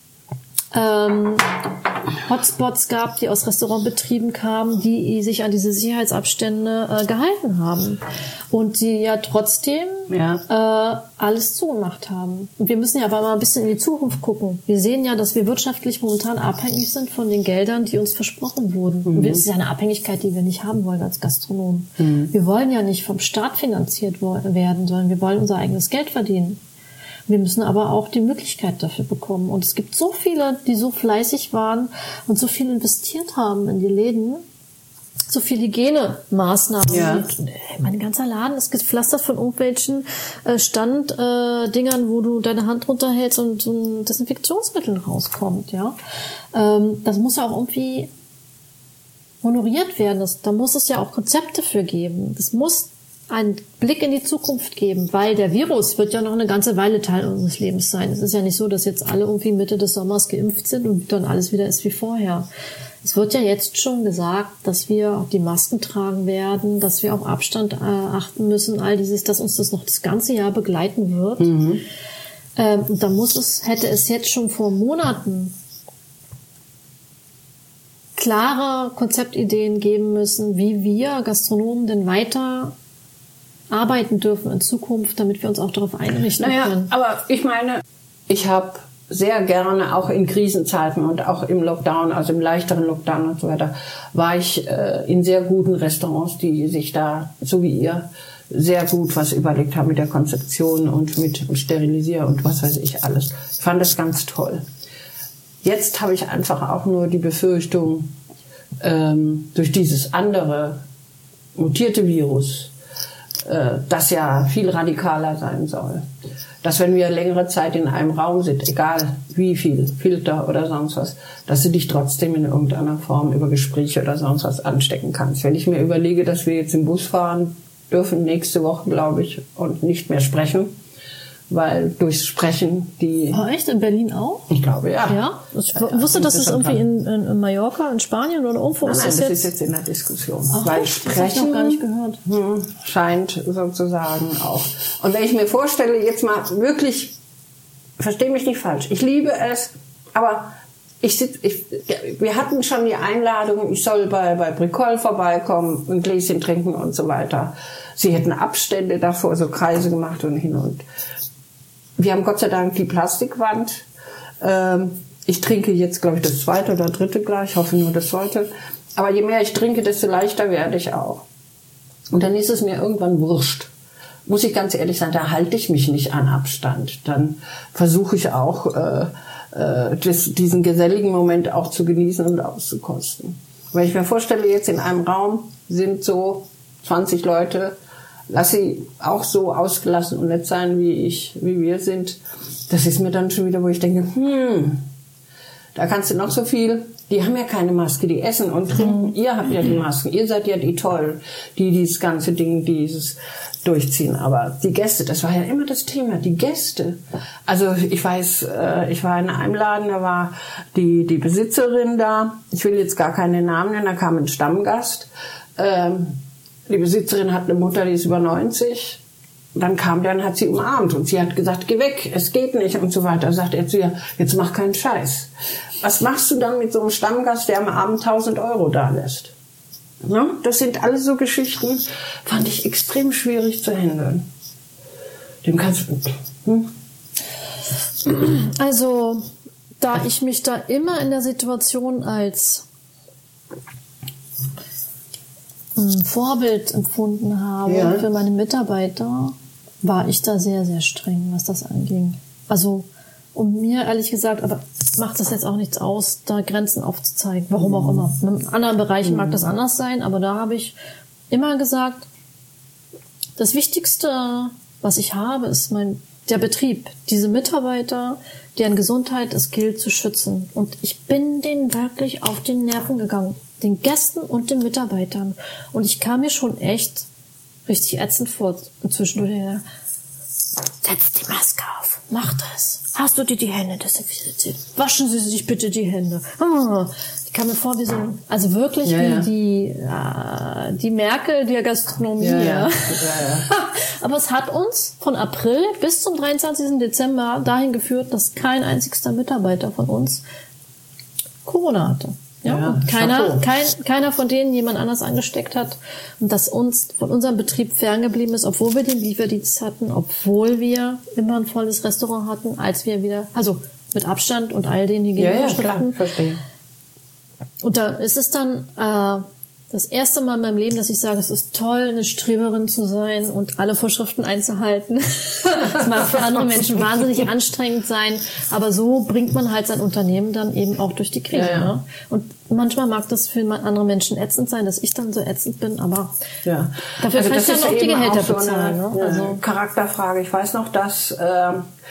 ähm, Hotspots gab, die aus Restaurantbetrieben kamen, die sich an diese Sicherheitsabstände äh, gehalten haben und die ja trotzdem ja. Äh, alles zugemacht haben. Und wir müssen ja aber mal ein bisschen in die Zukunft gucken. Wir sehen ja, dass wir wirtschaftlich momentan abhängig sind von den Geldern, die uns versprochen wurden. Mhm. Und das ist ja eine Abhängigkeit, die wir nicht haben wollen als Gastronomen. Mhm. Wir wollen ja nicht vom Staat finanziert werden, sondern wir wollen unser eigenes Geld verdienen. Wir müssen aber auch die Möglichkeit dafür bekommen. Und es gibt so viele, die so fleißig waren und so viel investiert haben in die Läden, so viele Hygienemaßnahmen. Ja. Und, mein ganzer Laden ist gepflastert von irgendwelchen äh, Standdingern, äh, wo du deine Hand runterhältst und so ein Desinfektionsmittel rauskommt. Ja, ähm, das muss ja auch irgendwie honoriert werden. Das, da muss es ja auch Konzepte für geben. Das muss einen Blick in die Zukunft geben, weil der Virus wird ja noch eine ganze Weile Teil unseres Lebens sein. Es ist ja nicht so, dass jetzt alle irgendwie Mitte des Sommers geimpft sind und dann alles wieder ist wie vorher. Es wird ja jetzt schon gesagt, dass wir auch die Masken tragen werden, dass wir auf Abstand äh, achten müssen, all dieses, dass uns das noch das ganze Jahr begleiten wird. Mhm. Ähm, und da muss es, hätte es jetzt schon vor Monaten klare Konzeptideen geben müssen, wie wir Gastronomen denn weiter arbeiten dürfen in Zukunft, damit wir uns auch darauf einrichten naja, können. Aber ich meine, ich habe sehr gerne auch in Krisenzeiten und auch im Lockdown, also im leichteren Lockdown und so weiter, war ich äh, in sehr guten Restaurants, die sich da, so wie ihr, sehr gut was überlegt haben mit der Konzeption und mit Sterilisieren und was weiß ich alles. Ich fand das ganz toll. Jetzt habe ich einfach auch nur die Befürchtung, ähm, durch dieses andere mutierte Virus, das ja viel radikaler sein soll. Dass wenn wir längere Zeit in einem Raum sind, egal wie viel, Filter oder sonst was, dass du dich trotzdem in irgendeiner Form über Gespräche oder sonst was anstecken kannst. Wenn ich mir überlege, dass wir jetzt im Bus fahren dürfen, nächste Woche, glaube ich, und nicht mehr sprechen, weil durchs Sprechen die... Oh, echt? In Berlin auch? Ich glaube, ja. Ja? Ich ja, wusste, dass es irgendwie in, in, in Mallorca, in Spanien oder irgendwo nein, ist. Nein, das, das ist jetzt in der Diskussion. Ach, weil echt? Sprechen Das hab ich noch gar nicht gehört. Hm, scheint sozusagen auch. Und wenn ich mir vorstelle, jetzt mal wirklich, verstehe mich nicht falsch, ich liebe es, aber ich sitz, ich, wir hatten schon die Einladung, ich soll bei, bei Bricole vorbeikommen, ein Gläschen trinken und so weiter. Sie hätten Abstände davor, so Kreise gemacht und hin und wir haben Gott sei Dank die Plastikwand. Ähm, ich trinke jetzt, glaube ich, das zweite oder dritte Glas. Ich hoffe nur das zweite. Aber je mehr ich trinke, desto leichter werde ich auch. Und dann ist es mir irgendwann wurscht. Muss ich ganz ehrlich sagen, da halte ich mich nicht an Abstand. Dann versuche ich auch, äh, äh, das, diesen geselligen Moment auch zu genießen und auszukosten. Wenn ich mir vorstelle, jetzt in einem Raum sind so zwanzig Leute, lass sie auch so ausgelassen und nett sein, wie ich, wie wir sind. Das ist mir dann schon wieder, wo ich denke, hm, da kannst du noch so viel. Die haben ja keine Maske, die essen und trinken. Mhm. Ihr habt ja die Masken. Ihr seid ja die Tollen, die dieses ganze Ding, dieses durchziehen. Aber die Gäste, das war ja immer das Thema, die Gäste. Also ich weiß, ich war in einem Laden, da war die, die Besitzerin da. Ich will jetzt gar keine Namen nennen, da kam ein Stammgast. Ähm, Die Besitzerin hat eine Mutter, die ist über neunzig. Dann kam der und hat sie umarmt und sie hat gesagt, geh weg, es geht nicht und so weiter. Sagt er zu ihr, jetzt mach keinen Scheiß. Was machst du dann mit so einem Stammgast, der am Abend tausend Euro da lässt? Ja, das sind alles so Geschichten, fand ich extrem schwierig zu handeln. Dem kannst du... Hm? Also, da ich mich da immer in der Situation als ein Vorbild empfunden habe ja. für meine Mitarbeiter, war ich da sehr, sehr streng, was das anging. Also, um mir ehrlich gesagt, aber macht das jetzt auch nichts aus, da Grenzen aufzuzeigen, warum auch immer. In anderen Bereichen mag das anders sein, aber da habe ich immer gesagt, das Wichtigste, was ich habe, ist mein der Betrieb, diese Mitarbeiter, deren Gesundheit es gilt zu schützen. Und ich bin denen wirklich auf den Nerven gegangen, den Gästen und den Mitarbeitern. Und ich kam mir schon echt richtig ätzend vor. Und zwischendurch, ja, setz die Maske auf, mach das. Hast du dir die Hände desinfiziert? Waschen Sie sich bitte die Hände. Ich kam mir vor wie so, also wirklich ja, wie ja. die äh, die Merkel der Gastronomie. Ja, ja. Ja, ja. Aber es hat uns von April bis zum dreiundzwanzigsten Dezember dahin geführt, dass kein einzigster Mitarbeiter von uns Corona hatte. Ja, ja, und keiner, kein, keiner von denen jemand anders angesteckt hat und dass uns von unserem Betrieb ferngeblieben ist, obwohl wir den Lieferdienst hatten, obwohl wir immer ein volles Restaurant hatten, als wir wieder, also mit Abstand und all den Hygienevorschriften. Ja, ja, klar, verstehe. Und da ist es dann äh, das erste Mal in meinem Leben, dass ich sage, es ist toll, eine Streberin zu sein und alle Vorschriften einzuhalten. Das mag für andere Menschen wahnsinnig anstrengend sein, aber so bringt man halt sein Unternehmen dann eben auch durch die Krise. Ja, ja. Ne? Und manchmal mag das für andere Menschen ätzend sein, dass ich dann so ätzend bin, aber ja. dafür also kann ich dann auch die Gehälter so bezahlen. Eine, ne? eine Also Charakterfrage. Ich weiß noch, dass äh,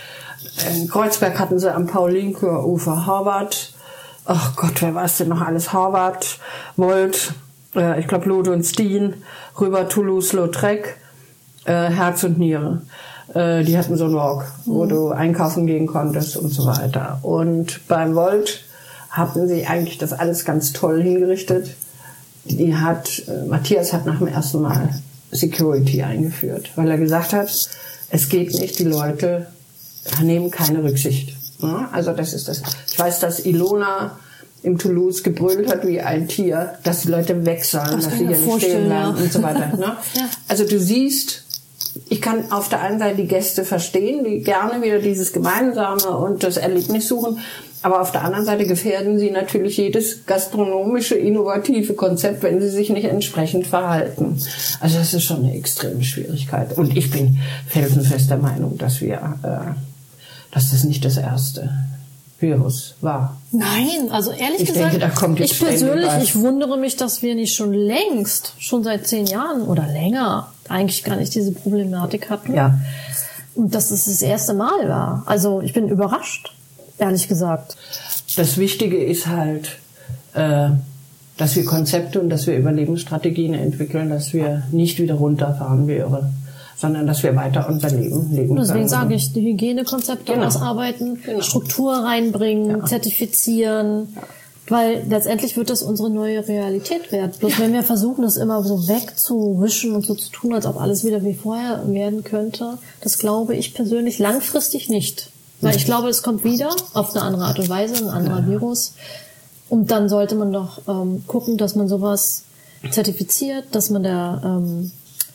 in Kreuzberg hatten sie am Paul-Lincke-Ufer Horvath, ach Gott, wer weiß denn noch alles, Horvath, Volt, äh, ich glaube Lode und Steen, rüber Toulouse-Lautrec, äh, Herz und Niere. Äh, die hatten so einen Walk, wo mhm. du einkaufen gehen konntest und so weiter. Und beim Volt hatten sie eigentlich das alles ganz toll hingerichtet. Die hat, äh, Matthias hat nach dem ersten Mal Security eingeführt, weil er gesagt hat, es geht nicht, die Leute nehmen keine Rücksicht. Ja, also das ist das. Ich weiß, dass Ilona im Toulouse gebrüllt hat wie ein Tier, dass die Leute weg sollen, das dass sie hier nicht stehen bleiben ja. und so weiter. Ne? Ja. Also du siehst, ich kann auf der einen Seite die Gäste verstehen, die gerne wieder dieses Gemeinsame und das Erlebnis suchen, aber auf der anderen Seite gefährden sie natürlich jedes gastronomische, innovative Konzept, wenn sie sich nicht entsprechend verhalten. Also das ist schon eine extreme Schwierigkeit. Und ich bin felsenfest der Meinung, dass wir, äh, dass das nicht das erste Virus war. Nein, also ehrlich ich gesagt, denke, da kommt jetzt ich persönlich, was. ich wundere mich, dass wir nicht schon längst, schon seit zehn Jahren oder länger, eigentlich gar nicht diese Problematik hatten. Ja. Und dass es das erste Mal war. Also ich bin überrascht, ehrlich gesagt. Das Wichtige ist halt, äh, dass wir Konzepte und dass wir Überlebensstrategien entwickeln, dass wir nicht wieder runterfahren wie irre, sondern dass wir weiter unser Leben leben können. Deswegen sage ich, die Hygienekonzepte genau. ausarbeiten, genau. Struktur reinbringen, ja. zertifizieren, ja. weil letztendlich wird das unsere neue Realität werden. Bloß ja. wenn wir versuchen, das immer so wegzuwischen und so zu tun, als ob alles wieder wie vorher werden könnte, das glaube ich persönlich langfristig nicht. Weil ich glaube, es kommt wieder auf eine andere Art und Weise, ein anderer ja. Virus. Und dann sollte man doch ähm, gucken, dass man sowas zertifiziert, dass man da ähm,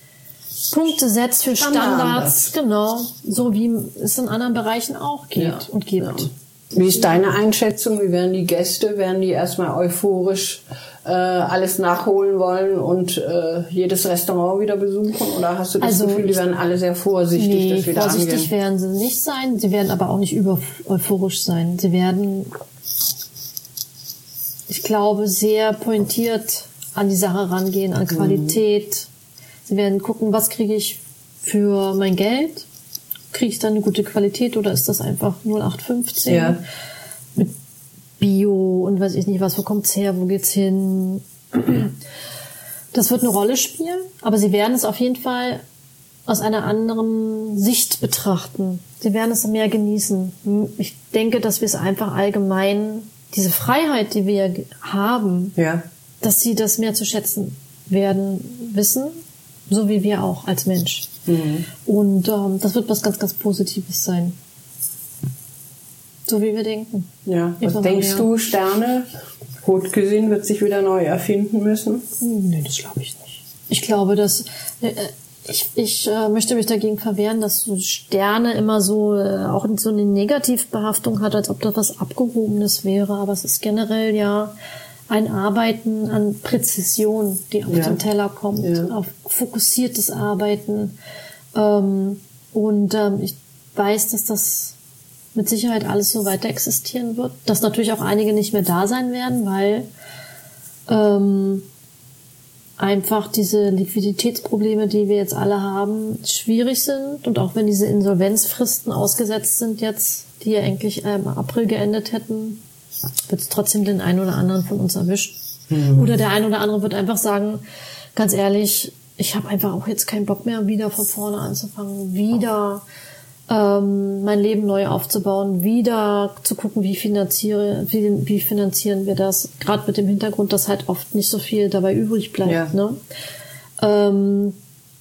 Punkte setzt für Standards, Standards, genau, so wie es in anderen Bereichen auch geht ja, und gibt. Ja. Wie ist deine Einschätzung? Wie werden die Gäste? Werden die erstmal euphorisch äh, alles nachholen wollen und äh, jedes Restaurant wieder besuchen? Oder hast du das also, Gefühl, die werden alle sehr vorsichtig nee, das wieder vorsichtig angehen? werden sie nicht sein. Sie werden aber auch nicht über euphorisch sein. Sie werden, ich glaube, sehr pointiert an die Sache rangehen, an Qualität. Mhm. Sie werden gucken, was kriege ich für mein Geld? Kriege ich dann eine gute Qualität oder ist das einfach null acht fünfzehn? Ja. Mit Bio und weiß ich nicht was, wo kommt's her, wo geht's hin? Das wird eine Rolle spielen, aber sie werden es auf jeden Fall aus einer anderen Sicht betrachten. Sie werden es mehr genießen. Ich denke, dass wir es einfach allgemein, diese Freiheit, die wir haben, ja. dass sie das mehr zu schätzen werden wissen So wie wir auch als Mensch. Mhm. Und ähm, das wird was ganz, ganz Positives sein. So wie wir denken. Ja. Was Immer denkst du, Sterne? Haute Cuisine wird sich wieder neu erfinden müssen? Nee, das glaube ich nicht. Ich glaube, dass äh, ich, ich äh, möchte mich dagegen verwehren, dass so Sterne immer so äh, auch so eine Negativbehaftung hat, als ob das was Abgehobenes wäre. Aber es ist generell ja ein Arbeiten an Präzision, die auf ja. den Teller kommt, ja. auf fokussiertes Arbeiten. Ähm, und ähm, ich weiß, dass das mit Sicherheit alles so weiter existieren wird. Dass natürlich auch einige nicht mehr da sein werden, weil ähm, einfach diese Liquiditätsprobleme, die wir jetzt alle haben, schwierig sind. Und auch wenn diese Insolvenzfristen ausgesetzt sind jetzt, die ja eigentlich im April geendet hätten, wird es trotzdem den einen oder anderen von uns erwischt. Mhm. Oder der eine oder andere wird einfach sagen, ganz ehrlich, ich habe einfach auch jetzt keinen Bock mehr, wieder von vorne anzufangen, wieder ähm, mein Leben neu aufzubauen, wieder zu gucken, wie finanziere, wie, wie finanzieren wir das, gerade mit dem Hintergrund, dass halt oft nicht so viel dabei übrig bleibt. Ja. Ne? Ähm,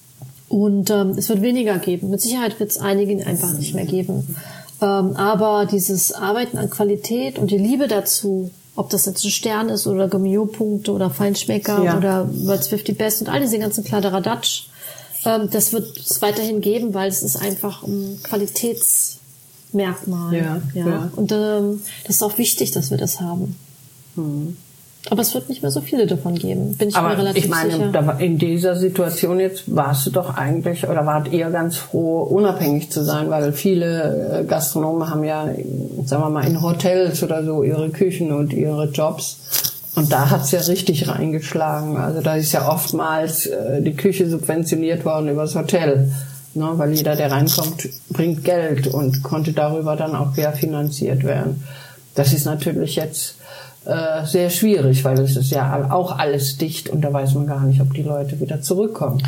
und ähm, es wird weniger geben. Mit Sicherheit wird es einigen einfach nicht mehr geben. Ähm, aber dieses Arbeiten an Qualität und die Liebe dazu, ob das jetzt ein Stern ist oder Gummio-Punkte oder Feinschmecker ja. oder World's fifty Best und all diese ganzen Kladderadatsch, ähm, das wird es weiterhin geben, weil es ist einfach ein Qualitätsmerkmal. Ja, ja. ja. Und ähm, das ist auch wichtig, dass wir das haben. Hm. Aber es wird nicht mehr so viele davon geben, bin ich Aber mir relativ ich meine, sicher. Da, in dieser Situation jetzt warst du doch eigentlich, oder wart ihr ganz froh, unabhängig zu sein, weil viele Gastronomen haben ja, sagen wir mal, in Hotels oder so ihre Küchen und ihre Jobs. Und da hat's ja richtig reingeschlagen. Also da ist ja oftmals äh, die Küche subventioniert worden übers Hotel. Ne? Weil jeder, der reinkommt, bringt Geld und konnte darüber dann auch querfinanziert werden. Das ist natürlich jetzt äh, sehr schwierig, weil es ist ja auch alles dicht und da weiß man gar nicht, ob die Leute wieder zurückkommen.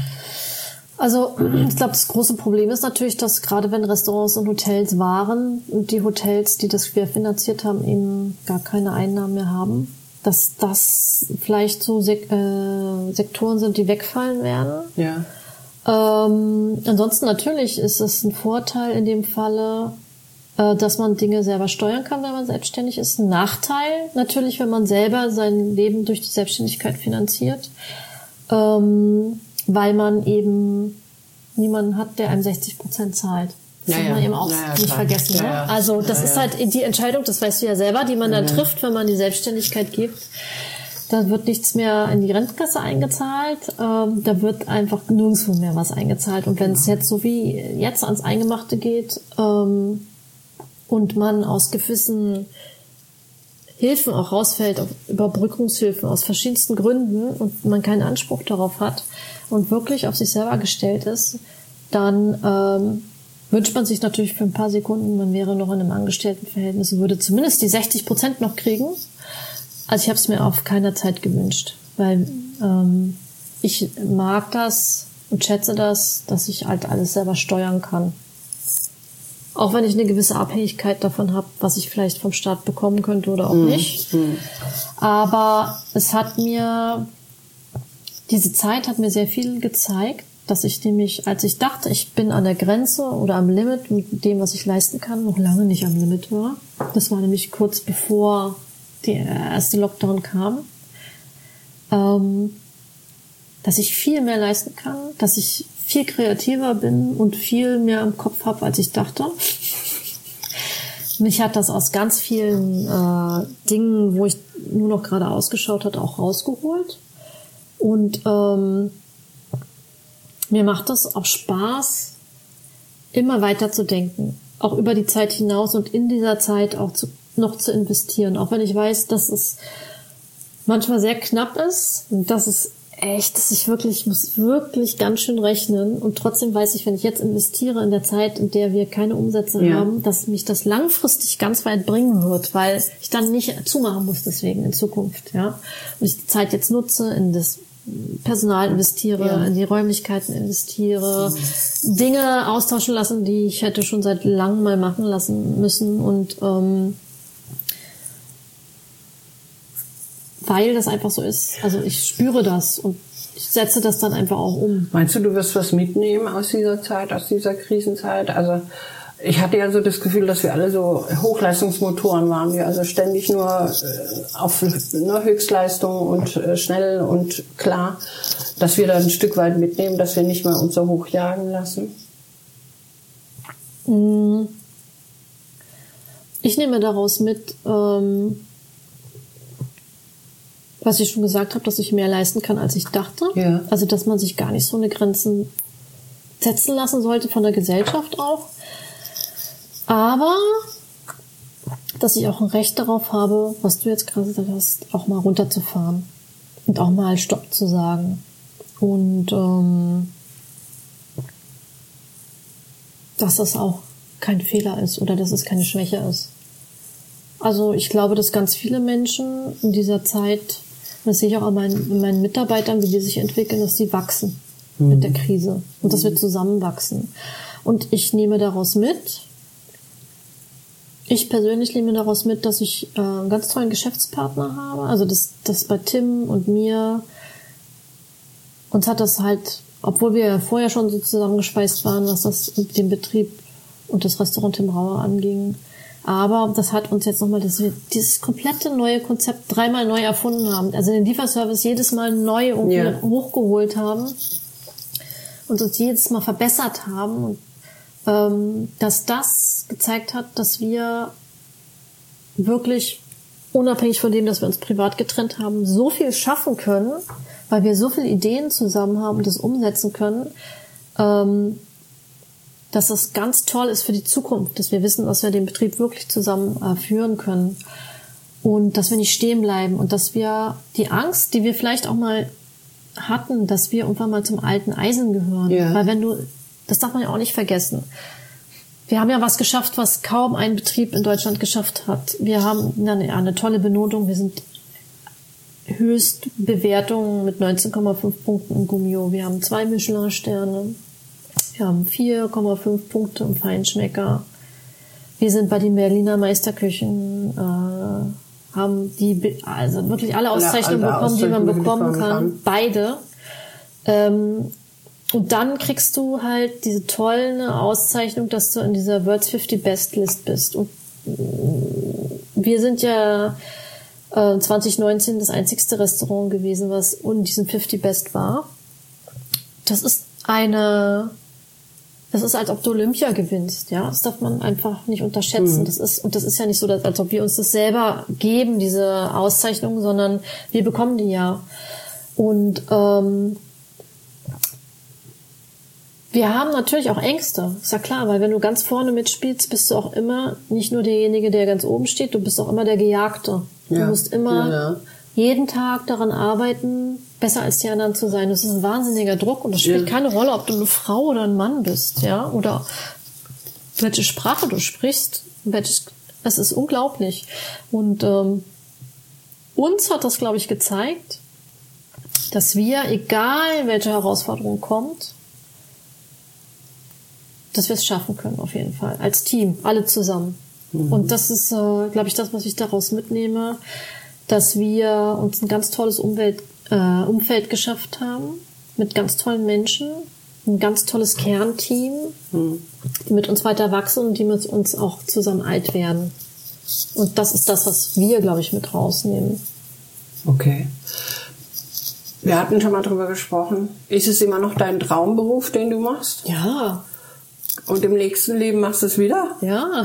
Also ich glaube, das große Problem ist natürlich, dass gerade wenn Restaurants und Hotels waren und die Hotels, die das querfinanziert haben, eben gar keine Einnahmen mehr haben, dass das vielleicht so Sek- äh, Sektoren sind, die wegfallen werden. Ja. Ähm, ansonsten natürlich ist es ein Vorteil in dem Falle, äh, dass man Dinge selber steuern kann, wenn man selbstständig ist. Ein Nachteil natürlich, wenn man selber sein Leben durch die Selbstständigkeit finanziert, ähm, weil man eben niemanden hat, der einem sechzig Prozent zahlt. Das ja, darf man ja. eben auch ja, ja, nicht klar. vergessen. Ne? Ja, ja. Also das ja, ist halt die Entscheidung, das weißt du ja selber, die man dann ja. trifft, wenn man die Selbstständigkeit gibt. Da wird nichts mehr in die Rentenkasse eingezahlt, ähm, da wird einfach nirgendwo mehr was eingezahlt. Und wenn es jetzt so wie jetzt ans Eingemachte geht ähm, und man aus gewissen Hilfen auch rausfällt, auf Überbrückungshilfen aus verschiedensten Gründen und man keinen Anspruch darauf hat und wirklich auf sich selber gestellt ist, dann ähm, wünscht man sich natürlich für ein paar Sekunden, man wäre noch in einem Angestelltenverhältnis und würde zumindest die sechzig Prozent noch kriegen. Also ich habe es mir auf keiner Zeit gewünscht, weil ähm, ich mag das und schätze das, dass ich halt alles selber steuern kann. Auch wenn ich eine gewisse Abhängigkeit davon habe, was ich vielleicht vom Staat bekommen könnte oder auch mm, nicht. Mm. Aber es hat mir, diese Zeit hat mir sehr viel gezeigt, dass ich nämlich, als ich dachte, ich bin an der Grenze oder am Limit mit dem, was ich leisten kann, noch lange nicht am Limit war. Das war nämlich kurz bevor der erste Lockdown kam. Ähm, dass ich viel mehr leisten kann, dass ich viel kreativer bin und viel mehr im Kopf habe, als ich dachte. Mich hat das aus ganz vielen äh, Dingen, wo ich nur noch gerade ausgeschaut hat, auch rausgeholt. Und ähm, mir macht das auch Spaß, immer weiter zu denken, auch über die Zeit hinaus und in dieser Zeit auch zu, noch zu investieren, auch wenn ich weiß, dass es manchmal sehr knapp ist und dass es echt, dass ich wirklich, ich muss wirklich ganz schön rechnen und trotzdem weiß ich, wenn ich jetzt investiere in der Zeit, in der wir keine Umsätze ja. haben, dass mich das langfristig ganz weit bringen wird, weil ich dann nicht zumachen muss deswegen in Zukunft, ja. Und ich die Zeit jetzt nutze, in das Personal investiere, ja. in die Räumlichkeiten investiere, mhm. Dinge austauschen lassen, die ich hätte schon seit langem mal machen lassen müssen und ähm, weil das einfach so ist. Also ich spüre das und setze das dann einfach auch um. Meinst du, du wirst was mitnehmen aus dieser Zeit, aus dieser Krisenzeit? Also ich hatte ja so das Gefühl, dass wir alle so Hochleistungsmotoren waren, die also ständig nur äh, auf nur Höchstleistung und äh, schnell und klar, dass wir da ein Stück weit mitnehmen, dass wir nicht mal uns so hochjagen lassen. Ich nehme daraus mit, ähm, was ich schon gesagt habe, dass ich mehr leisten kann, als ich dachte. Ja. Also, dass man sich gar nicht so eine Grenzen setzen lassen sollte von der Gesellschaft auch. Aber, dass ich auch ein Recht darauf habe, was du jetzt gerade gesagt hast, auch mal runterzufahren. Und auch mal Stopp zu sagen. Und ähm, dass das auch kein Fehler ist oder dass es keine Schwäche ist. Also ich glaube, dass ganz viele Menschen in dieser Zeit, das sehe ich auch an meinen, meinen Mitarbeitern, wie die sich entwickeln, dass die wachsen mhm. mit der Krise und dass wir zusammenwachsen. Und ich nehme daraus mit, ich persönlich nehme daraus mit, dass ich äh, einen ganz tollen Geschäftspartner habe. Also das, das bei Tim und mir, uns hat das halt, obwohl wir vorher schon so zusammengeschweißt waren, was das den Betrieb und das Restaurant Tim Rauer anging. Aber das hat uns jetzt nochmal, dass wir dieses komplette neue Konzept dreimal neu erfunden haben. Also den Lieferservice jedes Mal neu irgendwie yeah. hochgeholt haben und uns jedes Mal verbessert haben. Und ähm, dass das gezeigt hat, dass wir wirklich, unabhängig von dem, dass wir uns privat getrennt haben, so viel schaffen können, weil wir so viele Ideen zusammen haben und das umsetzen können, ähm, dass das ganz toll ist für die Zukunft, dass wir wissen, dass wir den Betrieb wirklich zusammen äh, führen können und dass wir nicht stehen bleiben und dass wir die Angst, die wir vielleicht auch mal hatten, dass wir irgendwann mal zum alten Eisen gehören. Ja. Weil wenn du, das darf man ja auch nicht vergessen. Wir haben ja was geschafft, was kaum ein Betrieb in Deutschland geschafft hat. Wir haben eine, eine tolle Benotung. Wir sind Höchstbewertungen mit neunzehn Komma fünf Punkten im Gummio. Wir haben zwei Michelin-Sterne. Wir haben vier Komma fünf Punkte im Feinschmecker. Wir sind bei den Berliner Meisterküchen, äh, haben die, also wirklich alle Auszeichnungen alle bekommen, die man bekommen kann. kann. Beide. Ähm, und dann kriegst du halt diese tolle Auszeichnung, dass du in dieser World's fifty Best List bist. Und wir sind ja äh, zwanzig neunzehn das einzigste Restaurant gewesen, was in diesem fifty Best war. Das ist eine, das ist, als ob du Olympia gewinnst, ja. Das darf man einfach nicht unterschätzen. Mhm. Das ist, und das ist ja nicht so, als ob wir uns das selber geben, diese Auszeichnung, sondern wir bekommen die ja. Und ähm, wir haben natürlich auch Ängste, ist ja klar, weil wenn du ganz vorne mitspielst, bist du auch immer nicht nur derjenige, der ganz oben steht, du bist auch immer der Gejagte. Du ja. musst immer ja, ja. jeden Tag daran arbeiten, besser als die anderen zu sein. Das ist ein wahnsinniger Druck und das spielt ja. keine Rolle, ob du eine Frau oder ein Mann bist, ja, oder welche Sprache du sprichst. Welches, es ist unglaublich. Und ähm, uns hat das, glaube ich, gezeigt, dass wir, egal welche Herausforderung kommt, dass wir es schaffen können, auf jeden Fall. Als Team, alle zusammen. Mhm. Und das ist, äh, glaube ich, das, was ich daraus mitnehme, dass wir uns ein ganz tolles Umwelt, äh, Umfeld geschafft haben, mit ganz tollen Menschen, ein ganz tolles Kernteam, mhm. die mit uns weiter wachsen und die mit uns auch zusammen alt werden. Und das ist das, was wir, glaube ich, mit rausnehmen. Okay. Wir hatten schon mal drüber gesprochen. Ist es immer noch dein Traumberuf, den du machst? Ja. Und im nächsten Leben machst du es wieder? Ja.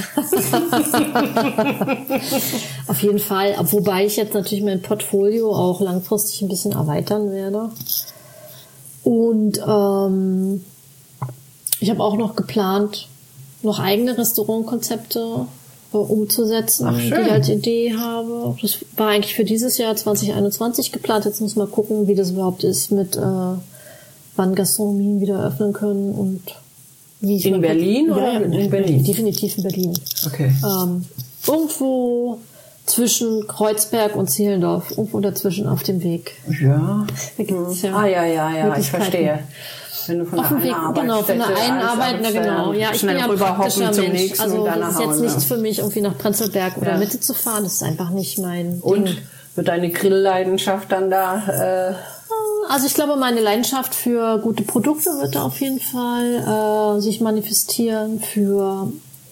Auf jeden Fall. Wobei ich jetzt natürlich mein Portfolio auch langfristig ein bisschen erweitern werde. Und ähm, ich habe auch noch geplant, noch eigene Restaurantkonzepte äh, umzusetzen, Ach, die ich als Idee habe. Das war eigentlich für dieses Jahr zwanzig einundzwanzig geplant. Jetzt muss man gucken, wie das überhaupt ist, mit äh, wann Gastronomien wieder öffnen können und wie in Berlin oder ja, in, in Berlin? Definitiv in Berlin. Okay. Ähm, irgendwo zwischen Kreuzberg und Zehlendorf, irgendwo dazwischen auf dem Weg. Ja. Da gibt's ja ah ja, ja, ja, ich verstehe. Wenn du von auf der dem Weg, einen genau, von der einen Arbeit, na genau. Ja, ich bin ja ein praktischer Mensch. Also das ist jetzt nichts für mich, irgendwie nach Prenzlberg oder ja. Mitte zu fahren. Das ist einfach nicht mein und Ding. Wird deine Grillleidenschaft dann da... Äh also ich glaube, meine Leidenschaft für gute Produkte wird da auf jeden Fall äh, sich manifestieren, für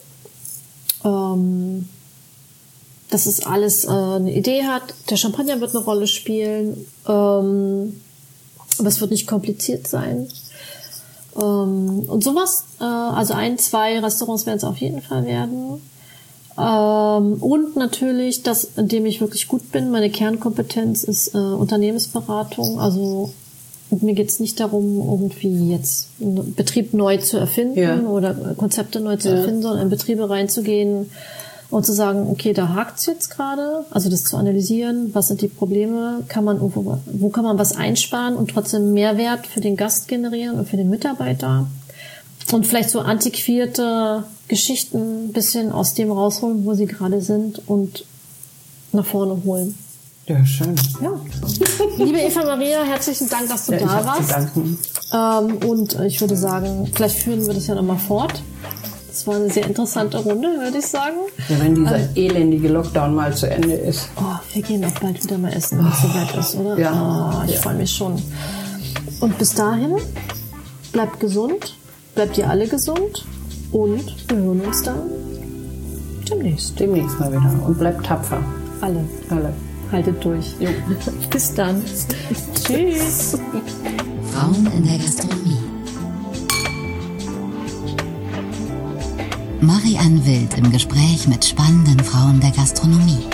ähm, dass es alles äh, eine Idee hat. Der Champagner wird eine Rolle spielen, ähm, aber es wird nicht kompliziert sein. Ähm, und sowas, äh, also ein, zwei Restaurants werden es auf jeden Fall werden. Ähm, und natürlich, das, in dem ich wirklich gut bin, meine Kernkompetenz ist äh, Unternehmensberatung. Also mir geht's nicht darum, irgendwie jetzt einen Betrieb neu zu erfinden ja. oder Konzepte neu zu ja. erfinden, sondern in Betriebe reinzugehen und zu sagen, okay, da hakt's jetzt gerade, also das zu analysieren, was sind die Probleme, kann man irgendwo, wo kann man was einsparen und trotzdem Mehrwert für den Gast generieren und für den Mitarbeiter und vielleicht so antiquierte Geschichten ein bisschen aus dem rausholen, wo sie gerade sind und nach vorne holen. Ja, schön. Ja. Liebe Eva Maria, herzlichen Dank, dass du ja, da ich warst. Danken. Ähm, und ich würde sagen, vielleicht führen wir das ja nochmal fort. Das war eine sehr interessante Runde, würde ich sagen. Ja, wenn dieser ähm, elendige Lockdown mal zu Ende ist. Oh, wir gehen auch bald wieder mal essen, wenn es oh, soweit ist, oder? Ja. Oh, ich ja. freue mich schon. Und bis dahin, bleibt gesund, bleibt ihr alle gesund und wir hören uns dann demnächst. Demnächst mal wieder. Und bleibt tapfer. Alle. Alle. Haltet durch. Jo. Bis dann. Tschüss. Frauen in der Gastronomie. Marianne Wild im Gespräch mit spannenden Frauen der Gastronomie.